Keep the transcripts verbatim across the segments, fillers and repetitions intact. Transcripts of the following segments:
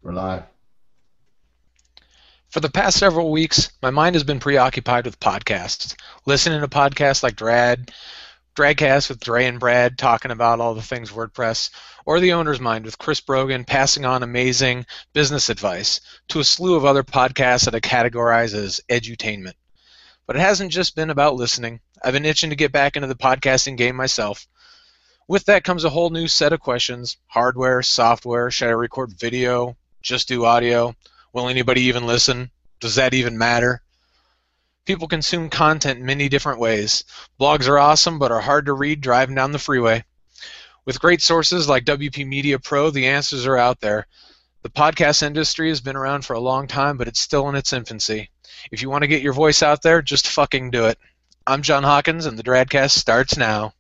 We're live. For the past several weeks, my mind has been preoccupied with podcasts. Listening to podcasts like Drad, Dragcast with Dre and Brad talking about all the things WordPress, or The Owner's Mind with Chris Brogan passing on amazing business advice to a slew of other podcasts that I categorize as edutainment. But it hasn't just been about listening. I've been itching to get back into the podcasting game myself. With that comes a whole new set of questions. Hardware, software, should I record video, just do audio? Will anybody even listen? Does that even matter? People consume content in many different ways. Blogs are awesome, but are hard to read driving down the freeway. With great sources like W P Media Pro, the answers are out there. The podcast industry has been around for a long time, but it's still in its infancy. If you want to get your voice out there, just fucking do it. I'm John Hawkins, and the Dradcast starts now.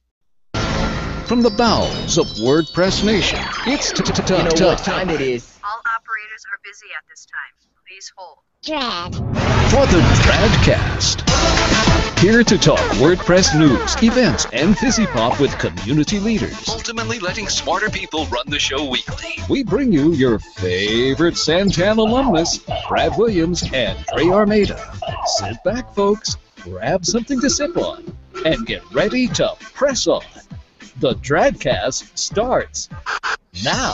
From the bowels of WordPress Nation, it's t t t You know what time it is. All operators are busy at this time. Please hold. Drad. for the Dradcast. Here to talk WordPress news, events, and fizzy pop with community leaders. Ultimately letting smarter people run the show weekly. We bring you your favorite Santan alumnus, Brad Williams and Dre Armada. Sit back, folks, grab something to sip on, and get ready to press on. The Dradcast starts now.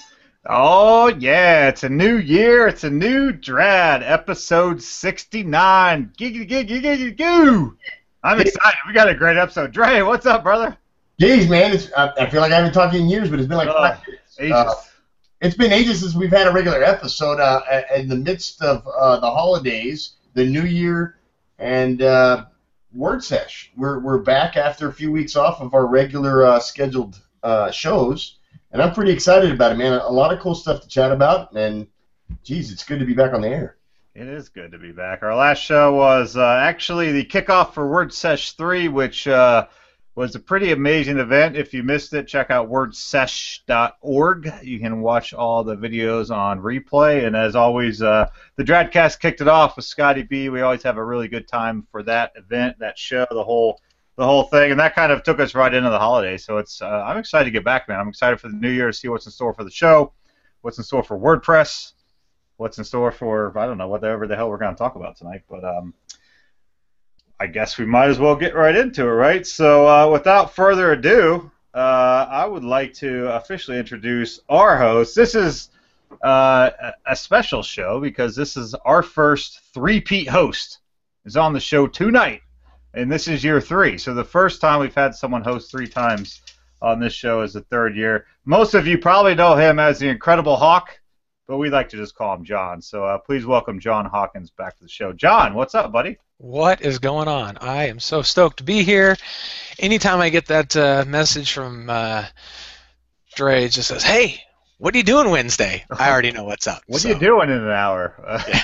Oh, yeah, it's a new year. It's a new Drad, episode sixty-nine. Giggity, giggity, giggity, goo. I'm excited. We got a great episode. Dre, what's up, brother? Jeez, man, it's, I, I feel like I haven't talked to you in years, but it's been like Oh, five years. ages. Uh, it's been ages since we've had a regular episode uh, in the midst of uh, the holidays, the new year, and uh, Word Sesh. We're, we're back after a few weeks off of our regular uh, scheduled uh, shows. And I'm pretty excited about it, man. A lot of cool stuff to chat about, and, geez, it's good to be back on the air. It is good to be back. Our last show was uh, actually the kickoff for Word Sesh three, which uh, was a pretty amazing event. If you missed it, check out word sesh dot org. You can watch all the videos on replay. And as always, uh, the Dradcast kicked it off with Scotty B. We always have a really good time for that event, that show, the whole the whole thing, and that kind of took us right into the holidays. So it's uh, I'm excited to get back, man. I'm excited for the new year to see what's in store for the show, what's in store for WordPress, what's in store for, I don't know, whatever the hell we're going to talk about tonight. But um, I guess we might as well get right into it, right? So uh, without further ado, uh, I would like to officially introduce our host. This is uh, a special show because this is our first three-peat host is on the show tonight. And this is year three. So the first time we've had someone host three times on this show is the third year. Most of you probably know him as the Incredible Hawk, but we like to just call him John. So uh, please welcome John Hawkins back to the show. John, what's up, buddy? What is going on? I am so stoked to be here. Anytime I get that uh, message from uh, Dre, it just says, hey, what are you doing Wednesday? I already know what's up. What so. are you doing in an hour?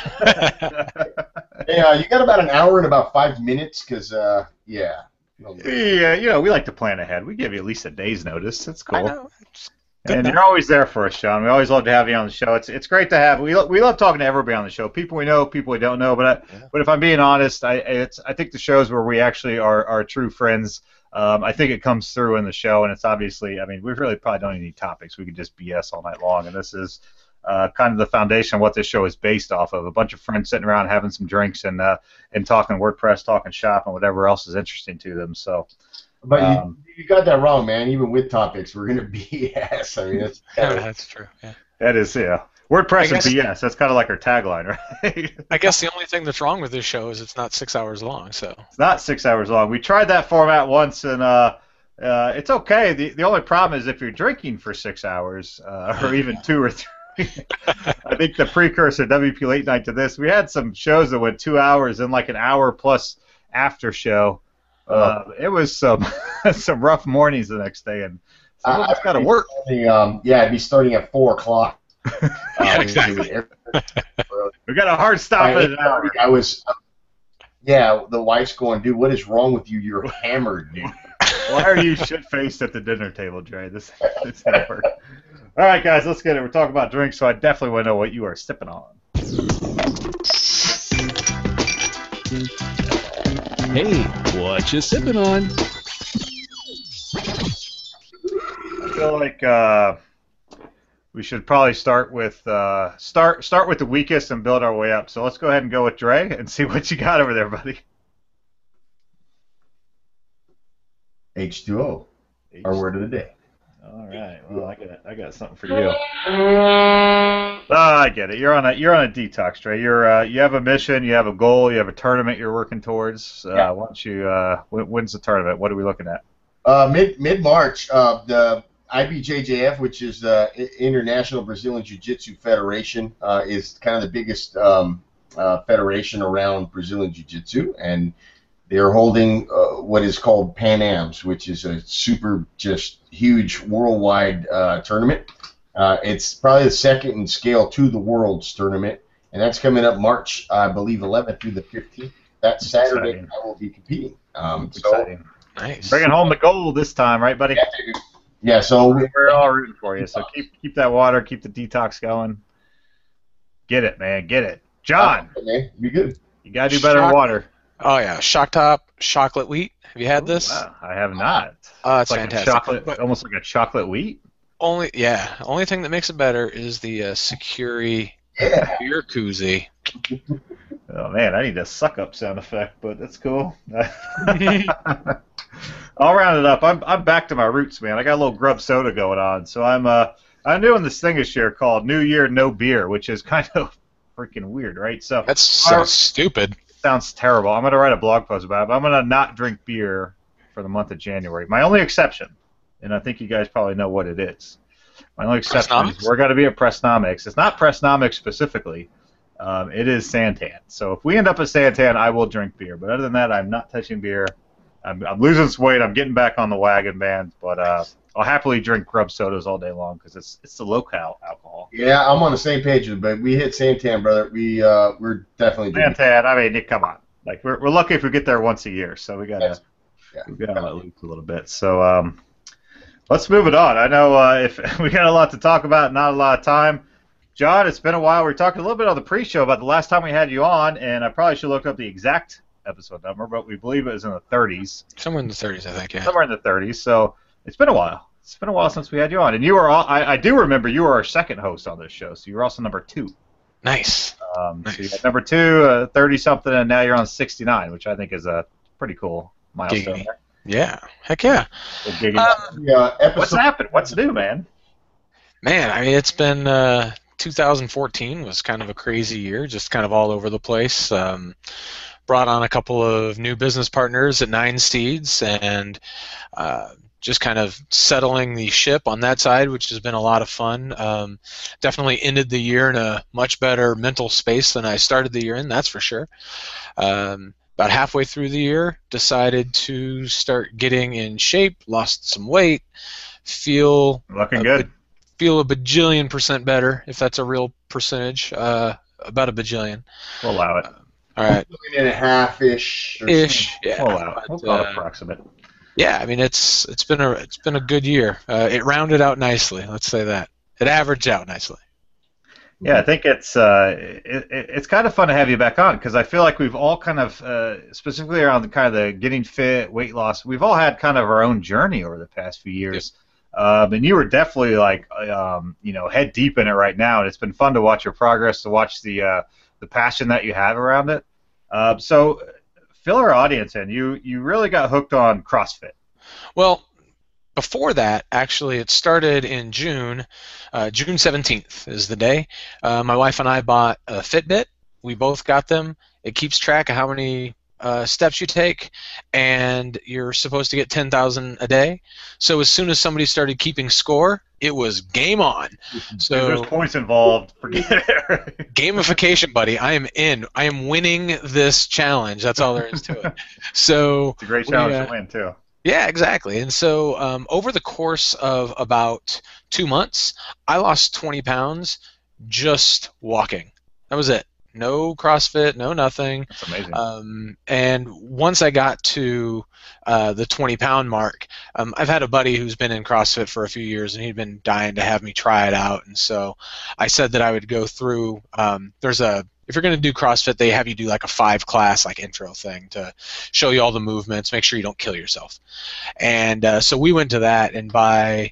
Hey, uh, you got about an hour and about five minutes, because, uh, yeah. Yeah, you know, we like to plan ahead. We give you at least a day's notice. It's cool. I know. Good And enough. you're always there for us, John. We always love to have you on the show. It's it's great to have. We lo- we love talking to everybody on the show. People we know, people we don't know. But I, Yeah. but if I'm being honest, I it's I think the shows where we actually are are true friends. Um, I think it comes through in the show, and it's obviously. I mean, we really probably don't need any topics. We could just B S all night long, and this is uh, kind of the foundation of what this show is based off of. A bunch of friends sitting around having some drinks and uh, and talking WordPress, talking shop, and whatever else is interesting to them. So. But Um, you, you got that wrong, man. Even with topics, we're going to B S. I mean, it's, Yeah, that's true. Yeah. That is, yeah. WordPress I guess- and B S. That's kind of like our tagline, right? I guess the only thing that's wrong with this show is it's not six hours long. So It's not six hours long. We tried that format once, and uh, uh, it's okay. The the only problem is if you're drinking for six hours, uh, or even two or three. I think the precursor W P Late Night to this, we had some shows that went two hours and like an hour plus after show. Uh, it was some some rough mornings the next day, and some of us got to work. Um, yeah, it'd be starting at four o'clock. Yeah, exactly. We got a hard stop I, at an hour. I was, yeah, the wife's going, dude, what is wrong with you? You're hammered, dude. Why are you shit-faced at the dinner table, Dre? This this ain't work. All right, guys, let's get it. We're talking about drinks, so I definitely want to know what you are sipping on. Hey, what you sipping on? I feel like uh, we should probably start with uh, start start with the weakest and build our way up. So let's go ahead and go with Dre and see what you got over there, buddy. H two O, our word of the day. All right. Well, I got I got something for you. Oh, I get it. You're on a you're on a detox, Dre. You're uh, you have a mission, you have a goal, you have a tournament you're working towards. Uh, Yeah. Why don't you? Uh, when, when's the tournament? What are we looking at? Uh, mid mid March, uh, the I B J J F, which is the I- International Brazilian Jiu-Jitsu Federation, uh, is kind of the biggest um, uh, federation around Brazilian Jiu-Jitsu, and they're holding uh, what is called Pan Ams, which is a super just huge worldwide uh, tournament. Uh, it's probably the second in scale to the World's tournament, and that's coming up March, I believe, eleventh through the fifteenth. That That's Saturday, exciting. I will be competing. Um, It's so, exciting. Nice. Bringing home the gold this time, right, buddy? yeah, dude. yeah, so We're all rooting for you. So keep keep that water, keep the detox going. Get it, man. Get it, John. Okay, be good. You gotta do better Shock- with water. Oh yeah, Shock Top chocolate wheat. Have you had this? Wow, I have not. Oh, it's like fantastic. A chocolate, But almost like a chocolate wheat. only yeah, only thing that makes it better is the uh, Securi Yeah. beer koozie. Oh man, I need a suck up sound effect, but that's cool. I'll round it up. I'm I'm back to my roots, man. I got a little grub soda going on, so I'm uh I'm doing this thing this year called New Year No Beer, which is kind of freaking weird, right? So That's so Our- stupid. sounds terrible. I'm gonna write a blog post about it. But I'm gonna not drink beer for the month of January. My only exception, and I think you guys probably know what it is. My only exception Pressnomics? is we're gonna be at Pressnomics. It's not Pressnomics specifically. Um, it is Santan. So if we end up at Santan, I will drink beer. But other than that, I'm not touching beer. I'm, I'm losing some weight. I'm getting back on the wagon, man. But uh, I'll happily drink grub sodas all day long because it's it's the low-cal alcohol. Yeah, I'm on the same page with, but we hit Santan, brother. We uh, we're definitely doing Santan, I mean, come on. Like we're we're lucky if we get there once a year. So we gotta Yes. Yeah. we gotta let loose a little bit. So um, let's move it on. I know uh, if we got a lot to talk about, not a lot of time. John, it's been a while. We were talking a little bit on the pre-show about the last time we had you on, and I probably should look up the exact episode number, but we believe it was in the thirties, Somewhere in the thirties, I think. Yeah. somewhere in the thirties. So it's been a while. It's been a while since we had you on, and you were all, I, I do remember you were our second host on this show, so you were also number two. Nice. Um, So you Nice. had number two, uh, thirty something, and now you're on sixty-nine, which I think is a pretty cool milestone. Giggity. there. Yeah. Heck yeah. Big giggity. Um, it. Uh, episode What's happened? What's new, man? Man, I mean, it's been uh, two thousand fourteen was kind of a crazy year, just kind of all over the place. Um, brought on a couple of new business partners at Nine Steeds, and uh, just kind of settling the ship on that side, which has been a lot of fun. Um, definitely ended the year in a much better mental space than I started the year in, that's for sure. Um, about halfway through the year, decided to start getting in shape, lost some weight, feel Looking a good. ba- feel a bajillion percent better, if that's a real percentage, uh, about a bajillion. We'll allow it. All right, and a half ish. or ish, yeah. We'll allow it. We'll But, call it uh, approximate. yeah, I mean it's it's been a it's been a good year. Uh, it rounded out nicely. Let's say that it averaged out nicely. Yeah, I think it's uh, it, it, it's kind of fun to have you back on because I feel like we've all kind of, uh, specifically around the kind of the getting fit, weight loss, we've all had kind of our own journey over the past few years. Um, and you were definitely like, um, you know, head deep in it right now, and it's been fun to watch your progress, to watch the uh, the passion that you have around it. Uh, so, fill our audience in. You you really got hooked on CrossFit. Well, before that, actually, it started in June. Uh, June seventeenth is the day. Uh, my wife and I bought a Fitbit. We both got them. It keeps track of how many uh, steps you take, and you're supposed to get ten thousand a day. So as soon as somebody started keeping score, it was game on. If So there's points involved, forget it. gamification, buddy. I am in. I am winning this challenge. That's all there is to it. So It's a great we, challenge uh, to win, too. yeah, exactly. And so um, over the course of about two months, I lost twenty pounds just walking. That was it. No CrossFit, no nothing. That's amazing. Um, and once I got to uh, the twenty pound mark, um, I've had a buddy who's been in CrossFit for a few years, and he'd been dying to have me try it out. And so I said that I would go through. Um, there's a if you're going to do CrossFit, they have you do like a five class like intro thing to show you all the movements, make sure you don't kill yourself. And uh, so we went to that, and by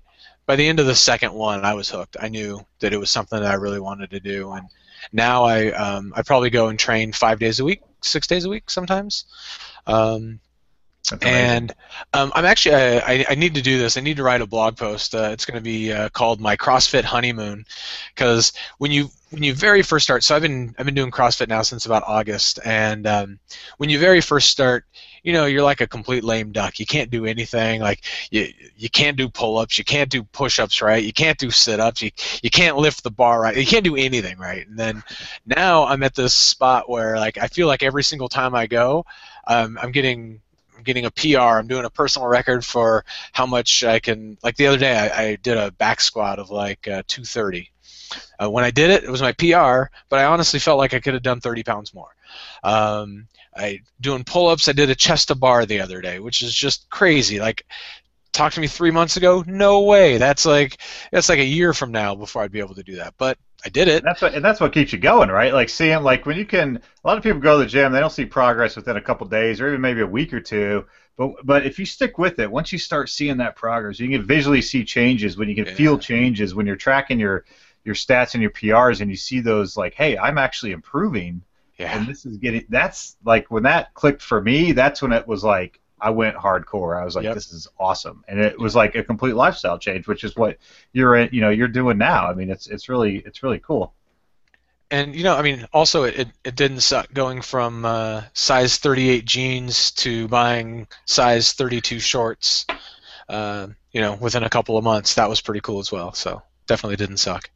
by the end of the second one, I was hooked. I knew that it was something that I really wanted to do, and now I um, I probably go and train five days a week, six days a week sometimes. Um, and um, I'm actually I, I need to do this. I need to write a blog post. Uh, it's going to be uh, called My CrossFit Honeymoon, because when you when you very first start, so I've been I've been doing CrossFit now since about August, and um, when you very first start, you know, you're like a complete lame duck. You can't do anything. Like you you can't do pull-ups, you can't do push-ups right, you can't do sit-ups, you you can't lift the bar right, you can't do anything right. And then now I'm at this spot where like I feel like every single time I go, um, I'm getting I'm getting a P R. I'm doing a personal record for how much I can. Like the other day, I, I did a back squat of like uh, two thirty. Uh, when I did it, it was my P R, but I honestly felt like I could have done thirty pounds more. Um, I doing pull-ups. I did a chest to bar the other day, which is just crazy. Like, talk to me three months ago, no way. That's like that's like a year from now before I'd be able to do that. But I did it. And that's what and that's what keeps you going, right? Like seeing like when you can. A lot of people go to the gym, they don't see progress within a couple days or even maybe a week or two. But but if you stick with it, once you start seeing that progress, you can visually see changes. When you can Yeah. feel changes, when you're tracking your your stats and your P Rs, and you see those like, hey, I'm actually improving. Yeah. And this is getting. That's like when that clicked for me. That's when it was like I went hardcore. I was like, Yep. this is awesome, and it was like a complete lifestyle change, which is what you're in, you know you're doing now. I mean, it's it's really it's really cool. And you know, I mean, also it, it, it didn't suck going from uh, size thirty-eight jeans to buying size thirty-two shorts. Uh, you know, within a couple of months, that was pretty cool as well. So definitely didn't suck.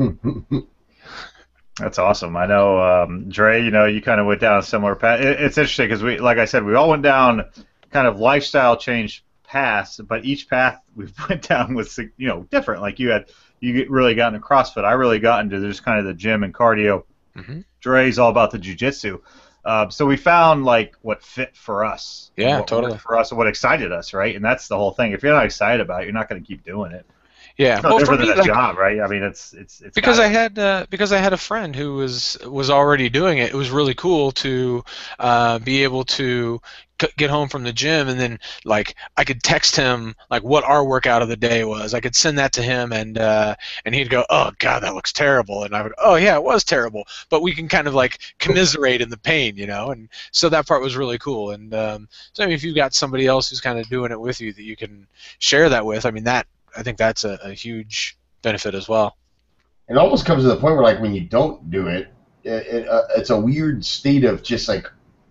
That's awesome. I know, um, Dre. You know, you kind of went down a similar path. It, it's interesting because we, like I said, we all went down kind of lifestyle change paths, but each path we went down was, you know, different. Like you had, you get- really got into CrossFit. I really got into just kind of the gym and cardio. hmm Dre's all about the jiu-jitsu. Uh, so we found like what fit for us. and Yeah, what totally. worked for us and what excited us, right? And that's the whole thing. If you're not excited about it, you're not going to keep doing it. Yeah. It's no Well, for different me, than a like, job, right? I mean, it's it's it's because gotta- I had uh, because I had a friend who was was already doing it. It was really cool to uh, be able to c- get home from the gym and then like I could text him like what our workout of the day was. I could send that to him and uh, and he'd go, "Oh God, that looks terrible," and I would, "Oh yeah, it was terrible," but we can kind of like commiserate in the pain, you know. And so that part was really cool. And um, so I mean, if you've got somebody else who's kind of doing it with you that you can share that with, I mean that I think that's a, a huge benefit as well. It almost comes to the point where, like, when you don't do it, it, it uh, it's a weird state of just like,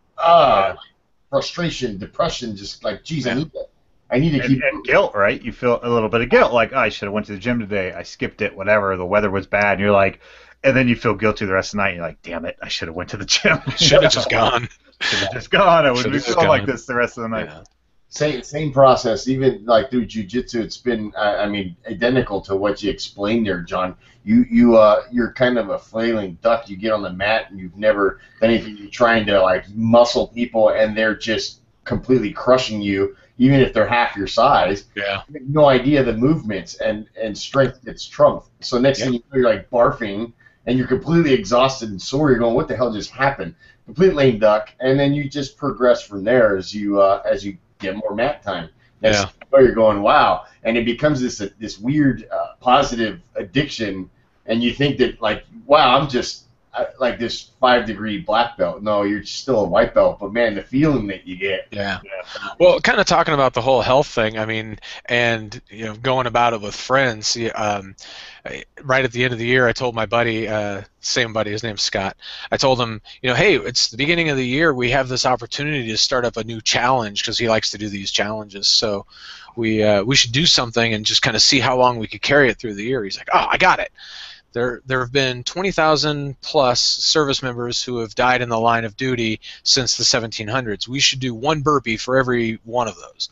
ah, frustration, depression, just like, geez, I Yeah. need to, I need to and, keep. and guilt, right? You feel a little bit of guilt, like, oh, I should have went to the gym today. I skipped it, whatever. The weather was bad. And you're like, and then you feel guilty the rest of the night. And you're like, damn it, I should have went to the gym. Should have just gone. Should have just gone. I would Should've be just feeling like gone. this the rest of the night. Yeah. Same same process, even like through jiu-jitsu, it's been, I, I mean, identical to what you explained there, John. You you uh you're kind of a flailing duck. You get on the mat and you've never done anything. You're trying to like muscle people, and they're just completely crushing you, even if they're half your size. Yeah. You have no idea the movements, and and strength gets trumped. So next thing you know, you're like barfing, and you're completely exhausted and sore. You're going, what the hell just happened? Complete lame duck, and then you just progress from there as you uh, as you get more mat time. That's Yeah. where you're going, wow, and it becomes this uh, this weird uh, positive addiction, and you think that like, wow, I'm just uh, like this five degree black belt. No, you're still a white belt, but man, the feeling that you get. Yeah. Well, kind of talking about the whole health thing, I mean, and you know, going about it with friends. yeah, Um, I- right at the end of the year, I told my buddy, uh, same buddy, his name's Scott. I told him, you know, hey, it's the beginning of the year. We have this opportunity to start up a new challenge because he likes to do these challenges. So we uh, we should do something and just kind of see how long we could carry it through the year. He's like, oh, I got it. There, there have been twenty thousand plus service members who have died in the line of duty since the seventeen hundreds. We should do one burpee for every one of those.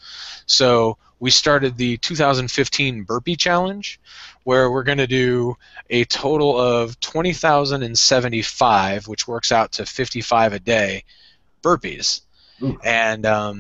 So we started the two thousand fifteen Burpee Challenge, where we're going to do a total of twenty thousand seventy-five, which works out to fifty-five a day, burpees. Ooh. And um,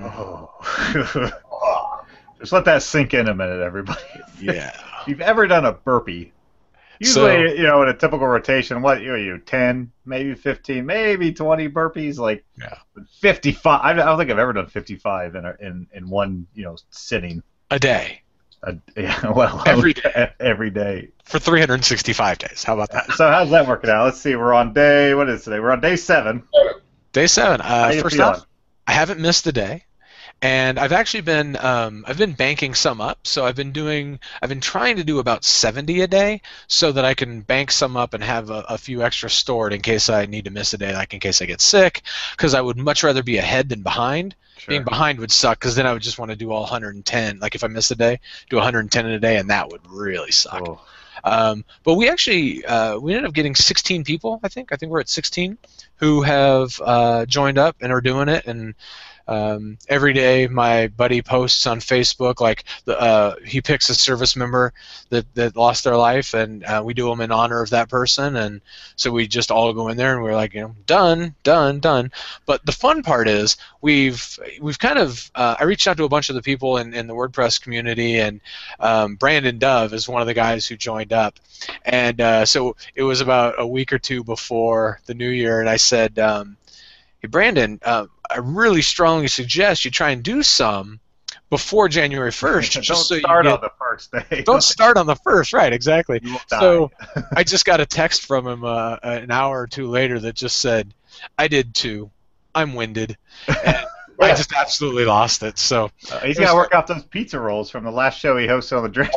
Oh. Just let that sink in a minute, everybody. yeah. If you've ever done a burpee, usually, you know, in a typical rotation, what you know, you ten, maybe fifteen, maybe twenty burpees, like Yeah. fifty-five. I don't think I've ever done fifty-five in a, in in one, you know, sitting A day. Uh, yeah, well, Every day. every day. For three hundred sixty-five days. How about that? So how's that working out? Let's see. We're on day. What is today? We're on day seven. Day seven. Uh, How you first feeling? off, I haven't missed a day, and I've actually been um, I've been banking some up. So I've been doing I've been trying to do about seventy a day, so that I can bank some up and have a, a few extra stored in case I need to miss a day, like in case I get sick. Because I would much rather be ahead than behind. Sure. Being behind would suck, because then I would just want to do all one hundred ten. Like if I missed a day, do one hundred ten in a day, and that would really suck. Oh. Um, but we actually uh, we ended up getting sixteen people. I think I think we're at sixteen who have uh, joined up and are doing it. And um, every day my buddy posts on Facebook, like the, uh, he picks a service member that, that lost their life, and uh, we do them in honor of that person. And so we just all go in there and we're like, you know, done, done, done. But the fun part is we've we've kind of uh, I reached out to a bunch of the people in, in the WordPress community, and um, Brandon Dove is one of the guys who joined up. And uh, so it was about a week or two before the new year, and I said, um, hey, Brandon, uh, I really strongly suggest you try and do some before January first. Don't just so start you get, on the first day. Don't start on the first, right, exactly. You will die. So I just got a text from him uh, an hour or two later that just said, I did too. I'm winded. And I just absolutely lost it. So Uh, he's got to work out those pizza rolls from the last show he hosted on the Drink.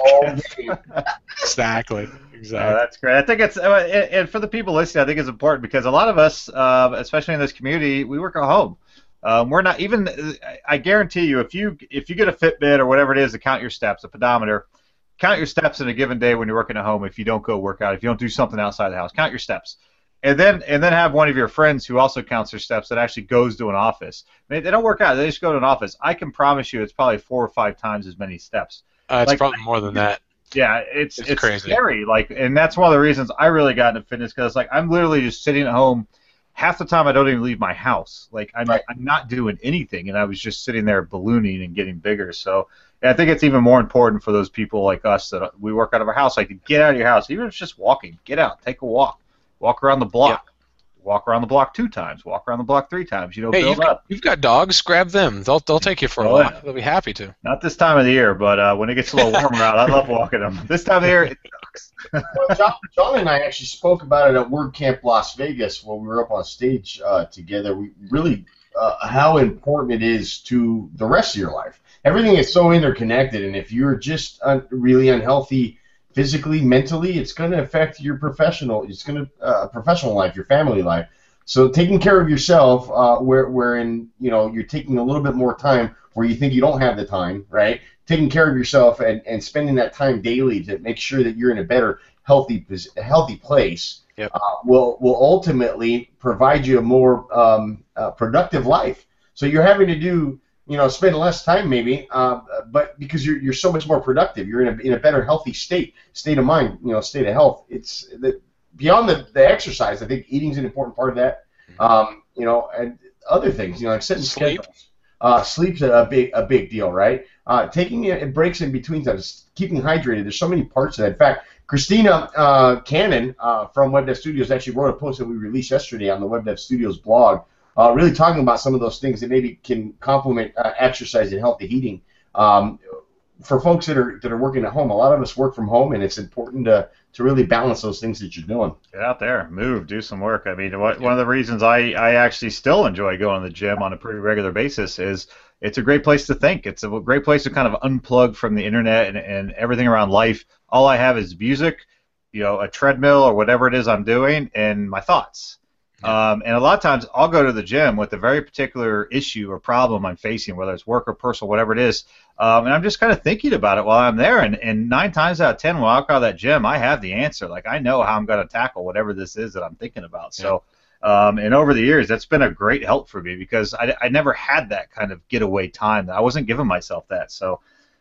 exactly, Uh, exactly. that's great. I think it's, uh, and and for the people listening, I think it's important because a lot of us, uh, especially in this community, we work at home. Um, we're not even. I guarantee you, if you if you get a Fitbit or whatever it is to count your steps, a pedometer, count your steps in a given day when you're working at home. If you don't go work out, if you don't do something outside the house, count your steps, and then and then have one of your friends who also counts their steps that actually goes to an office. They, they don't work out; they just go to an office. I can promise you, it's probably four or five times as many steps. Uh, it's like- probably more than that. Yeah, it's It's it's, crazy. scary. Like, and that's one of the reasons I really got into fitness because like I'm literally just sitting at home. Half the time I don't even leave my house. Like I'm Right. I'm not doing anything, and I was just sitting there ballooning and getting bigger. So and I think it's even more important for those people like us that we work out of our house. Like to get out of your house, even if it's just walking. Get out, take a walk, walk around the block. Walk around the block two times. Walk around the block three times. You know, Hey, build you've got, up. you've got dogs. Grab them. They'll they'll take you for a Oh, walk. yeah. They'll be happy to. Not this time of the year, but uh, when it gets a little warmer out, I love walking them. This time of the year, it sucks. Well, John, John and I actually spoke about it at WordCamp Las Vegas when we were up on stage uh, together. We really uh, how important it is to the rest of your life. Everything is so interconnected, and if you're just un- really unhealthy physically, mentally, it's going to affect your professional. It's going to uh, professional life, your family life. So taking care of yourself, uh, where wherein you know you're taking a little bit more time where you think you don't have the time, right? Taking care of yourself and, and spending that time daily to make sure that you're in a better, healthy, pos- healthy place Yep. uh, will will ultimately provide you a more um, uh, productive life. So you're having to do, you know, spend less time maybe, uh, but because you're you're so much more productive, you're in a in a better, healthy state, state of mind, you know, state of health. It's the, beyond the, the exercise. I think eating's an important part of that. Um, you know, and other things, you know, like setting Sleep. schedules. Uh, sleep's a big a big deal, right? Uh, taking it breaks in between times, keeping hydrated. There's so many parts of that. In fact, Christina uh, Cannon uh, from WebDev Studios actually wrote a post that we released yesterday on the WebDev Studios blog, uh, really talking about some of those things that maybe can complement uh, exercise and healthy eating. Um, for folks that are that are working at home, a lot of us work from home, and it's important to to really balance those things that you're doing. Get out there, move, do some work. I mean, what, one of the reasons I, I actually still enjoy going to the gym on a pretty regular basis is it's a great place to think. It's a great place to kind of unplug from the internet and, and everything around life. All I have is music, you know, a treadmill or whatever it is I'm doing, and my thoughts. Um, and a lot of times I'll go to the gym with a very particular issue or problem I'm facing, whether it's work or personal, whatever it is, um, and I'm just kind of thinking about it while I'm there. And, and nine times out of ten, when I walk out of that gym, I have the answer. Like I know how I'm going to tackle whatever this is that I'm thinking about. So, um, and over the years, that's been a great help for me because I, I never had that kind of getaway time. I wasn't giving myself that. So,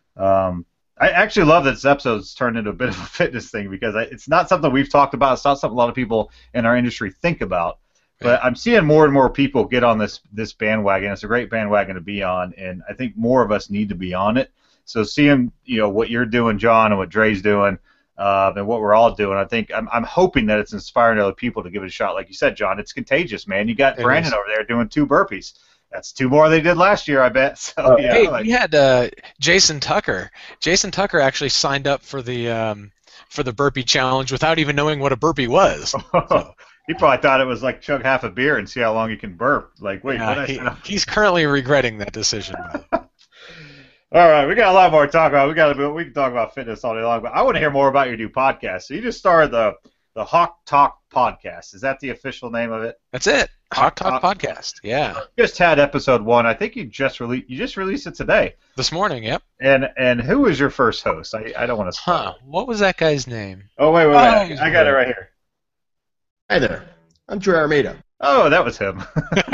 um, I actually love that this episode's turned into a bit of a fitness thing because I, it's not something we've talked about. It's not something a lot of people in our industry think about. But I'm seeing more and more people get on this this bandwagon. It's a great bandwagon to be on, and I think more of us need to be on it. So seeing, you know, what you're doing, John, and what Dre's doing, uh, and what we're all doing, I think I'm I'm hoping that it's inspiring other people to give it a shot. Like you said, John, it's contagious, man. You got It Brandon is. over there doing two burpees. that's two more they did last year, I bet. So Oh, yeah, Hey, like, we had uh, Jason Tucker. Jason Tucker actually signed up for the um, for the burpee challenge without even knowing what a burpee was. So, he probably thought it was like chug half a beer and see how long you can burp. Like, wait, yeah, what? I he, said? he's currently regretting that decision. But All right, we got a lot more to talk about. We got to we can talk about fitness all day long, but I want to hear more about your new podcast. So you just started the the Hawk Talk podcast. Is that the official name of it? that's it. Hawk Talk Hawk- Podcast. Yeah, You just had episode one. I think you just released you just released it today. this morning. Yep. And and who was your first host? I, I don't want to. Huh? What was that guy's name? Oh wait wait wait! Oh, I, I got it right here. Hi there. I'm Drew Armada. Oh, that was him.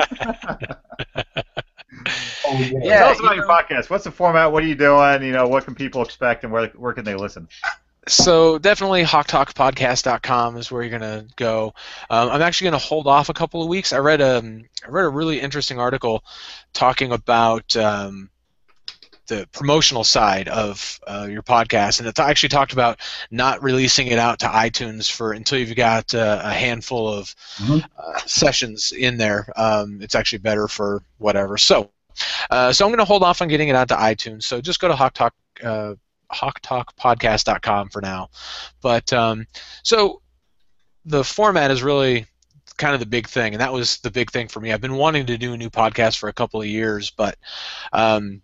Oh, yeah. Yeah, Tell us you about your know- podcast. What's the format? What are you doing? You know, what can people expect, and where where can they listen? So definitely hawk talk podcast dot com is where you're gonna go. Um, I'm actually gonna hold off a couple of weeks. I read a I read a really interesting article talking about um, the promotional side of uh, your podcast, and it actually talked about not releasing it out to iTunes for until you've got uh, a handful of Mhm. uh, sessions in there. Um, it's actually better for whatever. So, uh, so I'm gonna hold off on getting it out to iTunes. So just go to Hawk Talk. Uh, hawk talk podcast dot com for now. But um, so the format is really kind of the big thing, and that was the big thing for me. I've been wanting to do a new podcast for a couple of years, but um,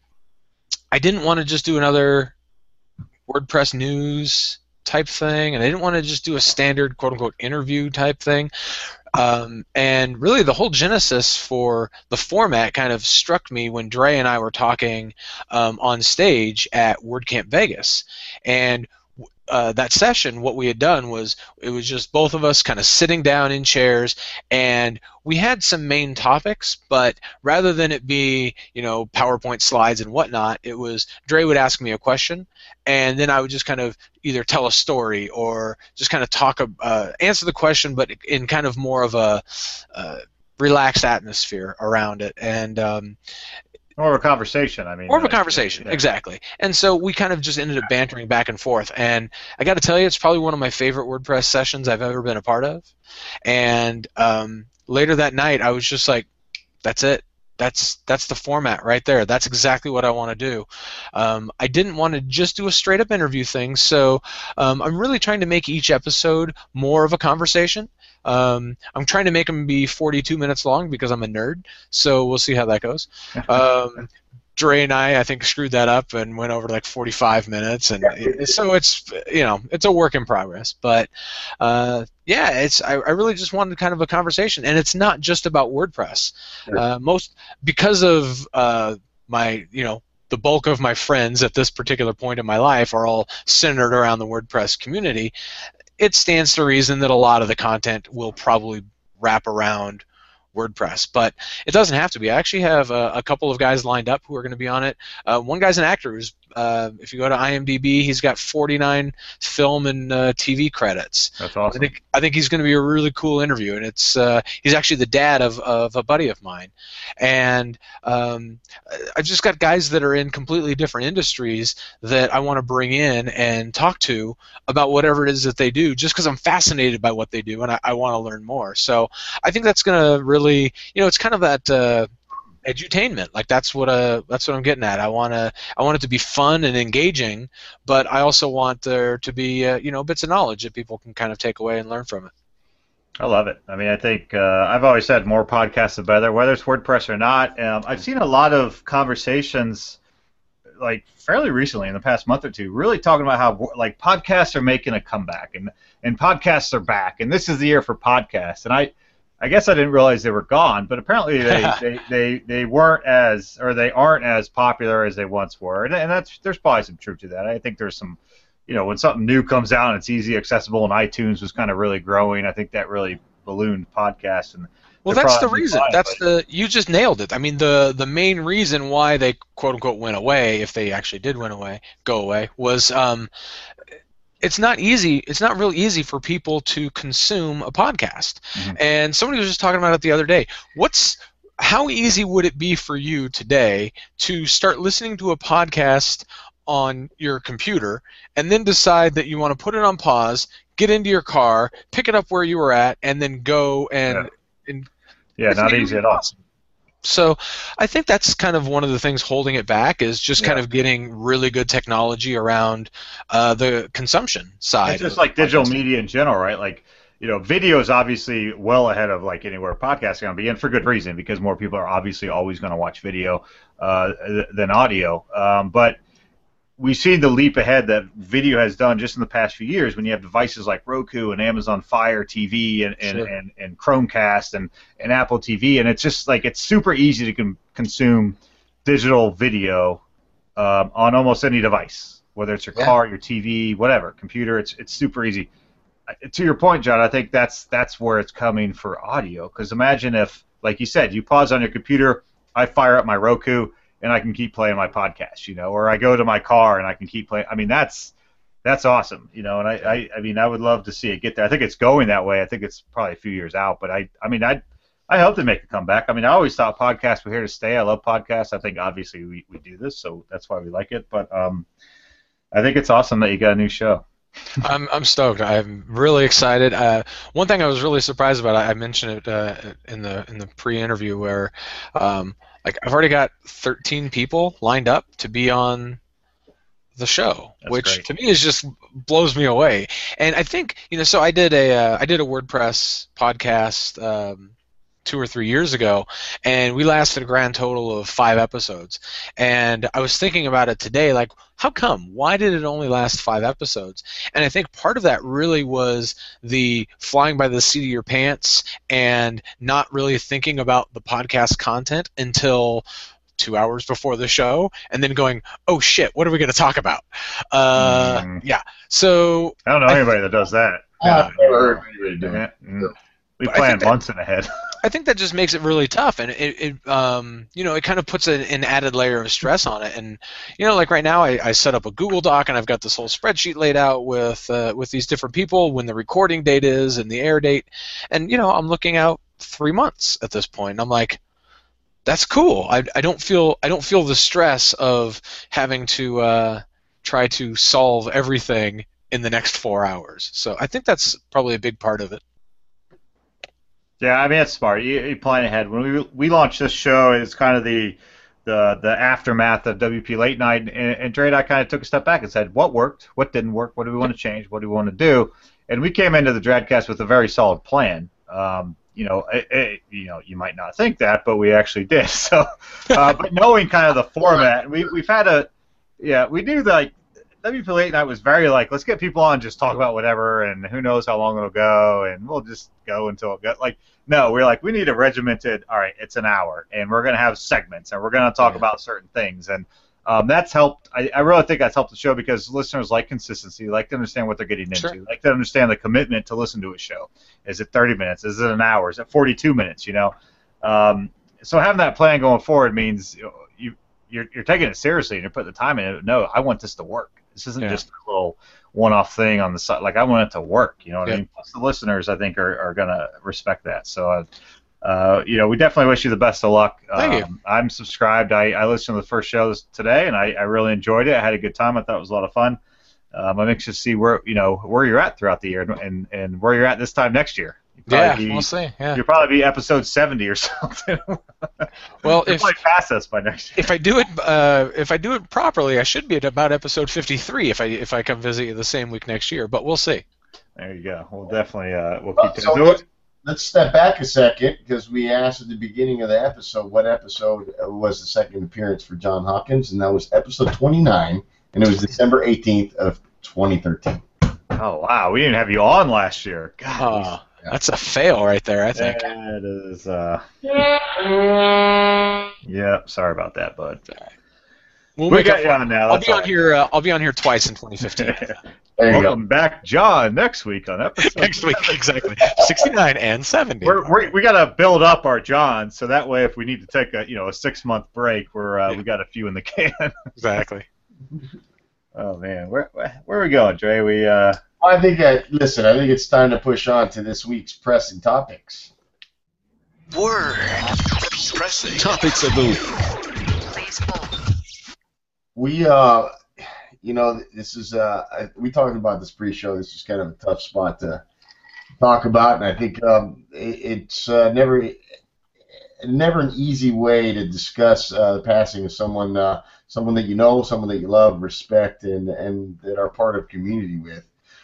I didn't want to just do another WordPress news type thing, and I didn't want to just do a standard quote-unquote interview type thing. Um, and really the whole genesis for the format kind of struck me when Dre and I were talking um, on stage at WordCamp Vegas. And uh, that session, what we had done was it was just both of us kind of sitting down in chairs, and we had some main topics, but rather than it be, you know, PowerPoint slides and whatnot, it was Dre would ask me a question, and then I would just kind of either tell a story or just kind of talk, uh, answer the question, but in kind of more of a uh, relaxed atmosphere around it. And um, More of a conversation. I mean, more of a like, conversation, yeah. exactly. And so we kind of just ended up bantering back and forth. And I got to tell you, it's probably one of my favorite WordPress sessions I've ever been a part of. And um, later that night, I was just like, that's it. That's that's the format right there. That's exactly what I want to do. Um, I didn't want to just do a straight-up interview thing, so um, I'm really trying to make each episode more of a conversation. Um, I'm trying to make them be forty-two minutes long because I'm a nerd, so we'll see how that goes. Um, Dre and I, I think, screwed that up and went over to like forty-five minutes, and it, so it's you know it's a work in progress. But uh, yeah, it's I, I really just wanted kind of a conversation, and it's not just about WordPress. Uh, most because of uh, my you know the bulk of my friends at this particular point in my life are all centered around the WordPress community. It stands to reason that a lot of the content will probably wrap around WordPress, but it doesn't have to be. I actually have a, a couple of guys lined up who are going to be on it. Uh, one guy's an actor who's, uh, if you go to IMDb, he's got forty-nine film and uh, T V credits. That's I awesome. think I think he's going to be a really cool interview, and it's uh, he's actually the dad of, of a buddy of mine, and um, I've just got guys that are in completely different industries that I want to bring in and talk to about whatever it is that they do, just because I'm fascinated by what they do and I, I want to learn more. So I think that's going to really, you know, it's kind of that. Uh, edutainment, like that's what uh that's what I'm getting at. I want to I want it to be fun and engaging, but I also want there to be uh, you know bits of knowledge that people can kind of take away and learn from it. I love it. I mean, I think uh, I've always said more podcasts the better, whether it's WordPress or not. Um, I've seen a lot of conversations, like fairly recently in the past month or two, really talking about how like podcasts are making a comeback, and and podcasts are back, and this is the year for podcasts. And I. I guess I didn't realize they were gone, but apparently they, they, they, they weren't as, or they aren't as popular as they once were, and, and that's there's probably some truth to that. I think there's some, you know, when something new comes out and it's easy accessible, and iTunes was kind of really growing, I think that really ballooned podcasts. And well, they're that's the probably reason. fine, That's but- the you just nailed it. I mean, the the main reason why they quote unquote went away, if they actually did went away, go away, was um, it's not easy. It's not real easy for people to consume a podcast. Mhm. And somebody was just talking about it the other day. What's how easy would it be for you today to start listening to a podcast on your computer and then decide that you want to put it on pause, get into your car, pick it up where you were at, and then go and, Yeah. and Yeah, it's not really easy at all. awesome. So I think that's kind of one of the things holding it back is just kind Yeah. of getting really good technology around uh, the consumption side. It's just of like digital podcasting. media in general, right? Like, you know, video is obviously well ahead of like anywhere podcasting going to be, and for good reason, because more people are obviously always going to watch video uh, than audio. Um, but we see the leap ahead that video has done just in the past few years when you have devices like Roku and Amazon Fire T V and, and, Sure. and, and Chromecast and, and Apple T V, and it's just like it's super easy to con- consume digital video um, on almost any device, whether it's your Yeah. car, your T V, whatever, computer. It's it's super easy. Uh, To your point, John, I think that's that's where it's coming for audio. Because imagine if, like you said, you pause on your computer, I fire up my Roku, and I can keep playing my podcast, you know, or I go to my car and I can keep playing. I mean, that's that's awesome, you know, and I, I, I mean, I would love to see it get there. I think it's going that way. I think it's probably a few years out, but I, I mean, I, I hope to make a comeback. I mean, I always thought podcasts were here to stay. I love podcasts. I think obviously we, we do this, so that's why we like it. But um, I think it's awesome that you got a new show. I'm I'm stoked. I'm really excited. Uh, one thing I was really surprised about, I I mentioned it uh, in the in the pre-interview, where um, like I've already got thirteen people lined up to be on the show, That's which great. to me is just blows me away. And I think you know, so I did a uh, I did a WordPress podcast um, two or three years ago, and we lasted a grand total of five episodes. And I was thinking about it today, like, how come? Why did it only last five episodes? And I think part of that really was the flying by the seat of your pants and not really thinking about the podcast content until two hours before the show, and then going, oh shit, what are we going to talk about? Uh, Mm. Yeah. So I don't know I- anybody that does that. I've never heard anybody do it. Yeah. Mm. We But I plan think that- months in ahead. I think that just makes it really tough, and it, it um, you know, it kind of puts an, an added layer of stress on it. And you know, like right now, I, I set up a Google Doc, and I've got this whole spreadsheet laid out with uh, with these different people, when the recording date is, and the air date, and you know, I'm looking out three months at this point. And I'm like, that's cool. I, I don't feel I don't feel the stress of having to uh, try to solve everything in the next four hours. So I think that's probably a big part of it. Yeah, I mean it's smart. You, you plan ahead. When we we launched this show, it's kind of the the the aftermath of W P Late Night, and, and Dre and I kind of took a step back and said, what worked, what didn't work, what do we want to change, what do we want to do, and we came into the Dradcast with a very solid plan. Um, you know, it, it, you know, you might not think that, but we actually did. So, uh, but knowing kind of the format, we we've had a yeah, we knew like W P Late Night was very like, let's get people on and just talk about whatever, and who knows how long it'll go, and we'll just go until it goes. Like, no, we're like, we need a regimented, all right, it's an hour, and we're going to have segments, and we're going to talk Yeah. about certain things. And um, that's helped. I, I really think that's helped the show because listeners like consistency, like to understand what they're getting into, Sure. like to understand the commitment to listen to a show. Is it thirty minutes? Is it an hour? Is it forty-two minutes? You know? Um, so having that plan going forward means you, know, you you're, you're taking it seriously and you're putting the time in it. No, I want this to work. This isn't Yeah. just a little one-off thing on the side. Like, I want it to work. You know what Yeah. I mean? Plus, the listeners, I think, are, are going to respect that. So, uh, uh, you know, we definitely wish you the best of luck. Thank you. Um, I'm subscribed. I, I listened to the first show this, today, and I, I really enjoyed it. I had a good time. I thought it was a lot of fun. Um, I'm anxious to see where you know where you're at throughout the year and, and, and where you're at this time next year. You'll Yeah, probably be- we'll see. Yeah. You'll probably be episode seventy or something. Well, You'll if probably pass us by next year. if I do it uh, if I do it properly, I should be at about episode fifty-three if I if I come visit you the same week next year. But we'll see. There you go. We'll definitely uh, we'll Well, keep so doing let's, it. let's step back a second because we asked at the beginning of the episode what episode was the second appearance for John Hawkins, and that was episode twenty-nine, and it was December eighteenth of twenty thirteen. Oh wow, we didn't have you on last year. God, Oh, that's a fail right there, I think. that is. Uh... Yeah, sorry about that, bud. We'll we make got up you for it. on now. I'll That's be all on here. Uh, I'll be on here twice in twenty fifteen. There you go. Welcome back, John. Next week on episode. Next week, exactly. sixty-nine and seventy. We're, we're, we got to build up our John, so that way, if we need to take a you know a six month break, we're uh, we got a few in the can. Exactly. Oh man, where where, where are we going, Dre? We uh. I think that, listen, I think it's time to push on to this week's pressing topics. Word. Pressing. Topics of the week. Please hold. We, uh, you know, this is, uh, I- we talked about this pre-show. This is kind of a tough spot to talk about, and I think um, it, it's uh, never, never an easy way to discuss uh, the passing of someone, uh, someone that you know, someone that you love, respect, and and that are part of community with.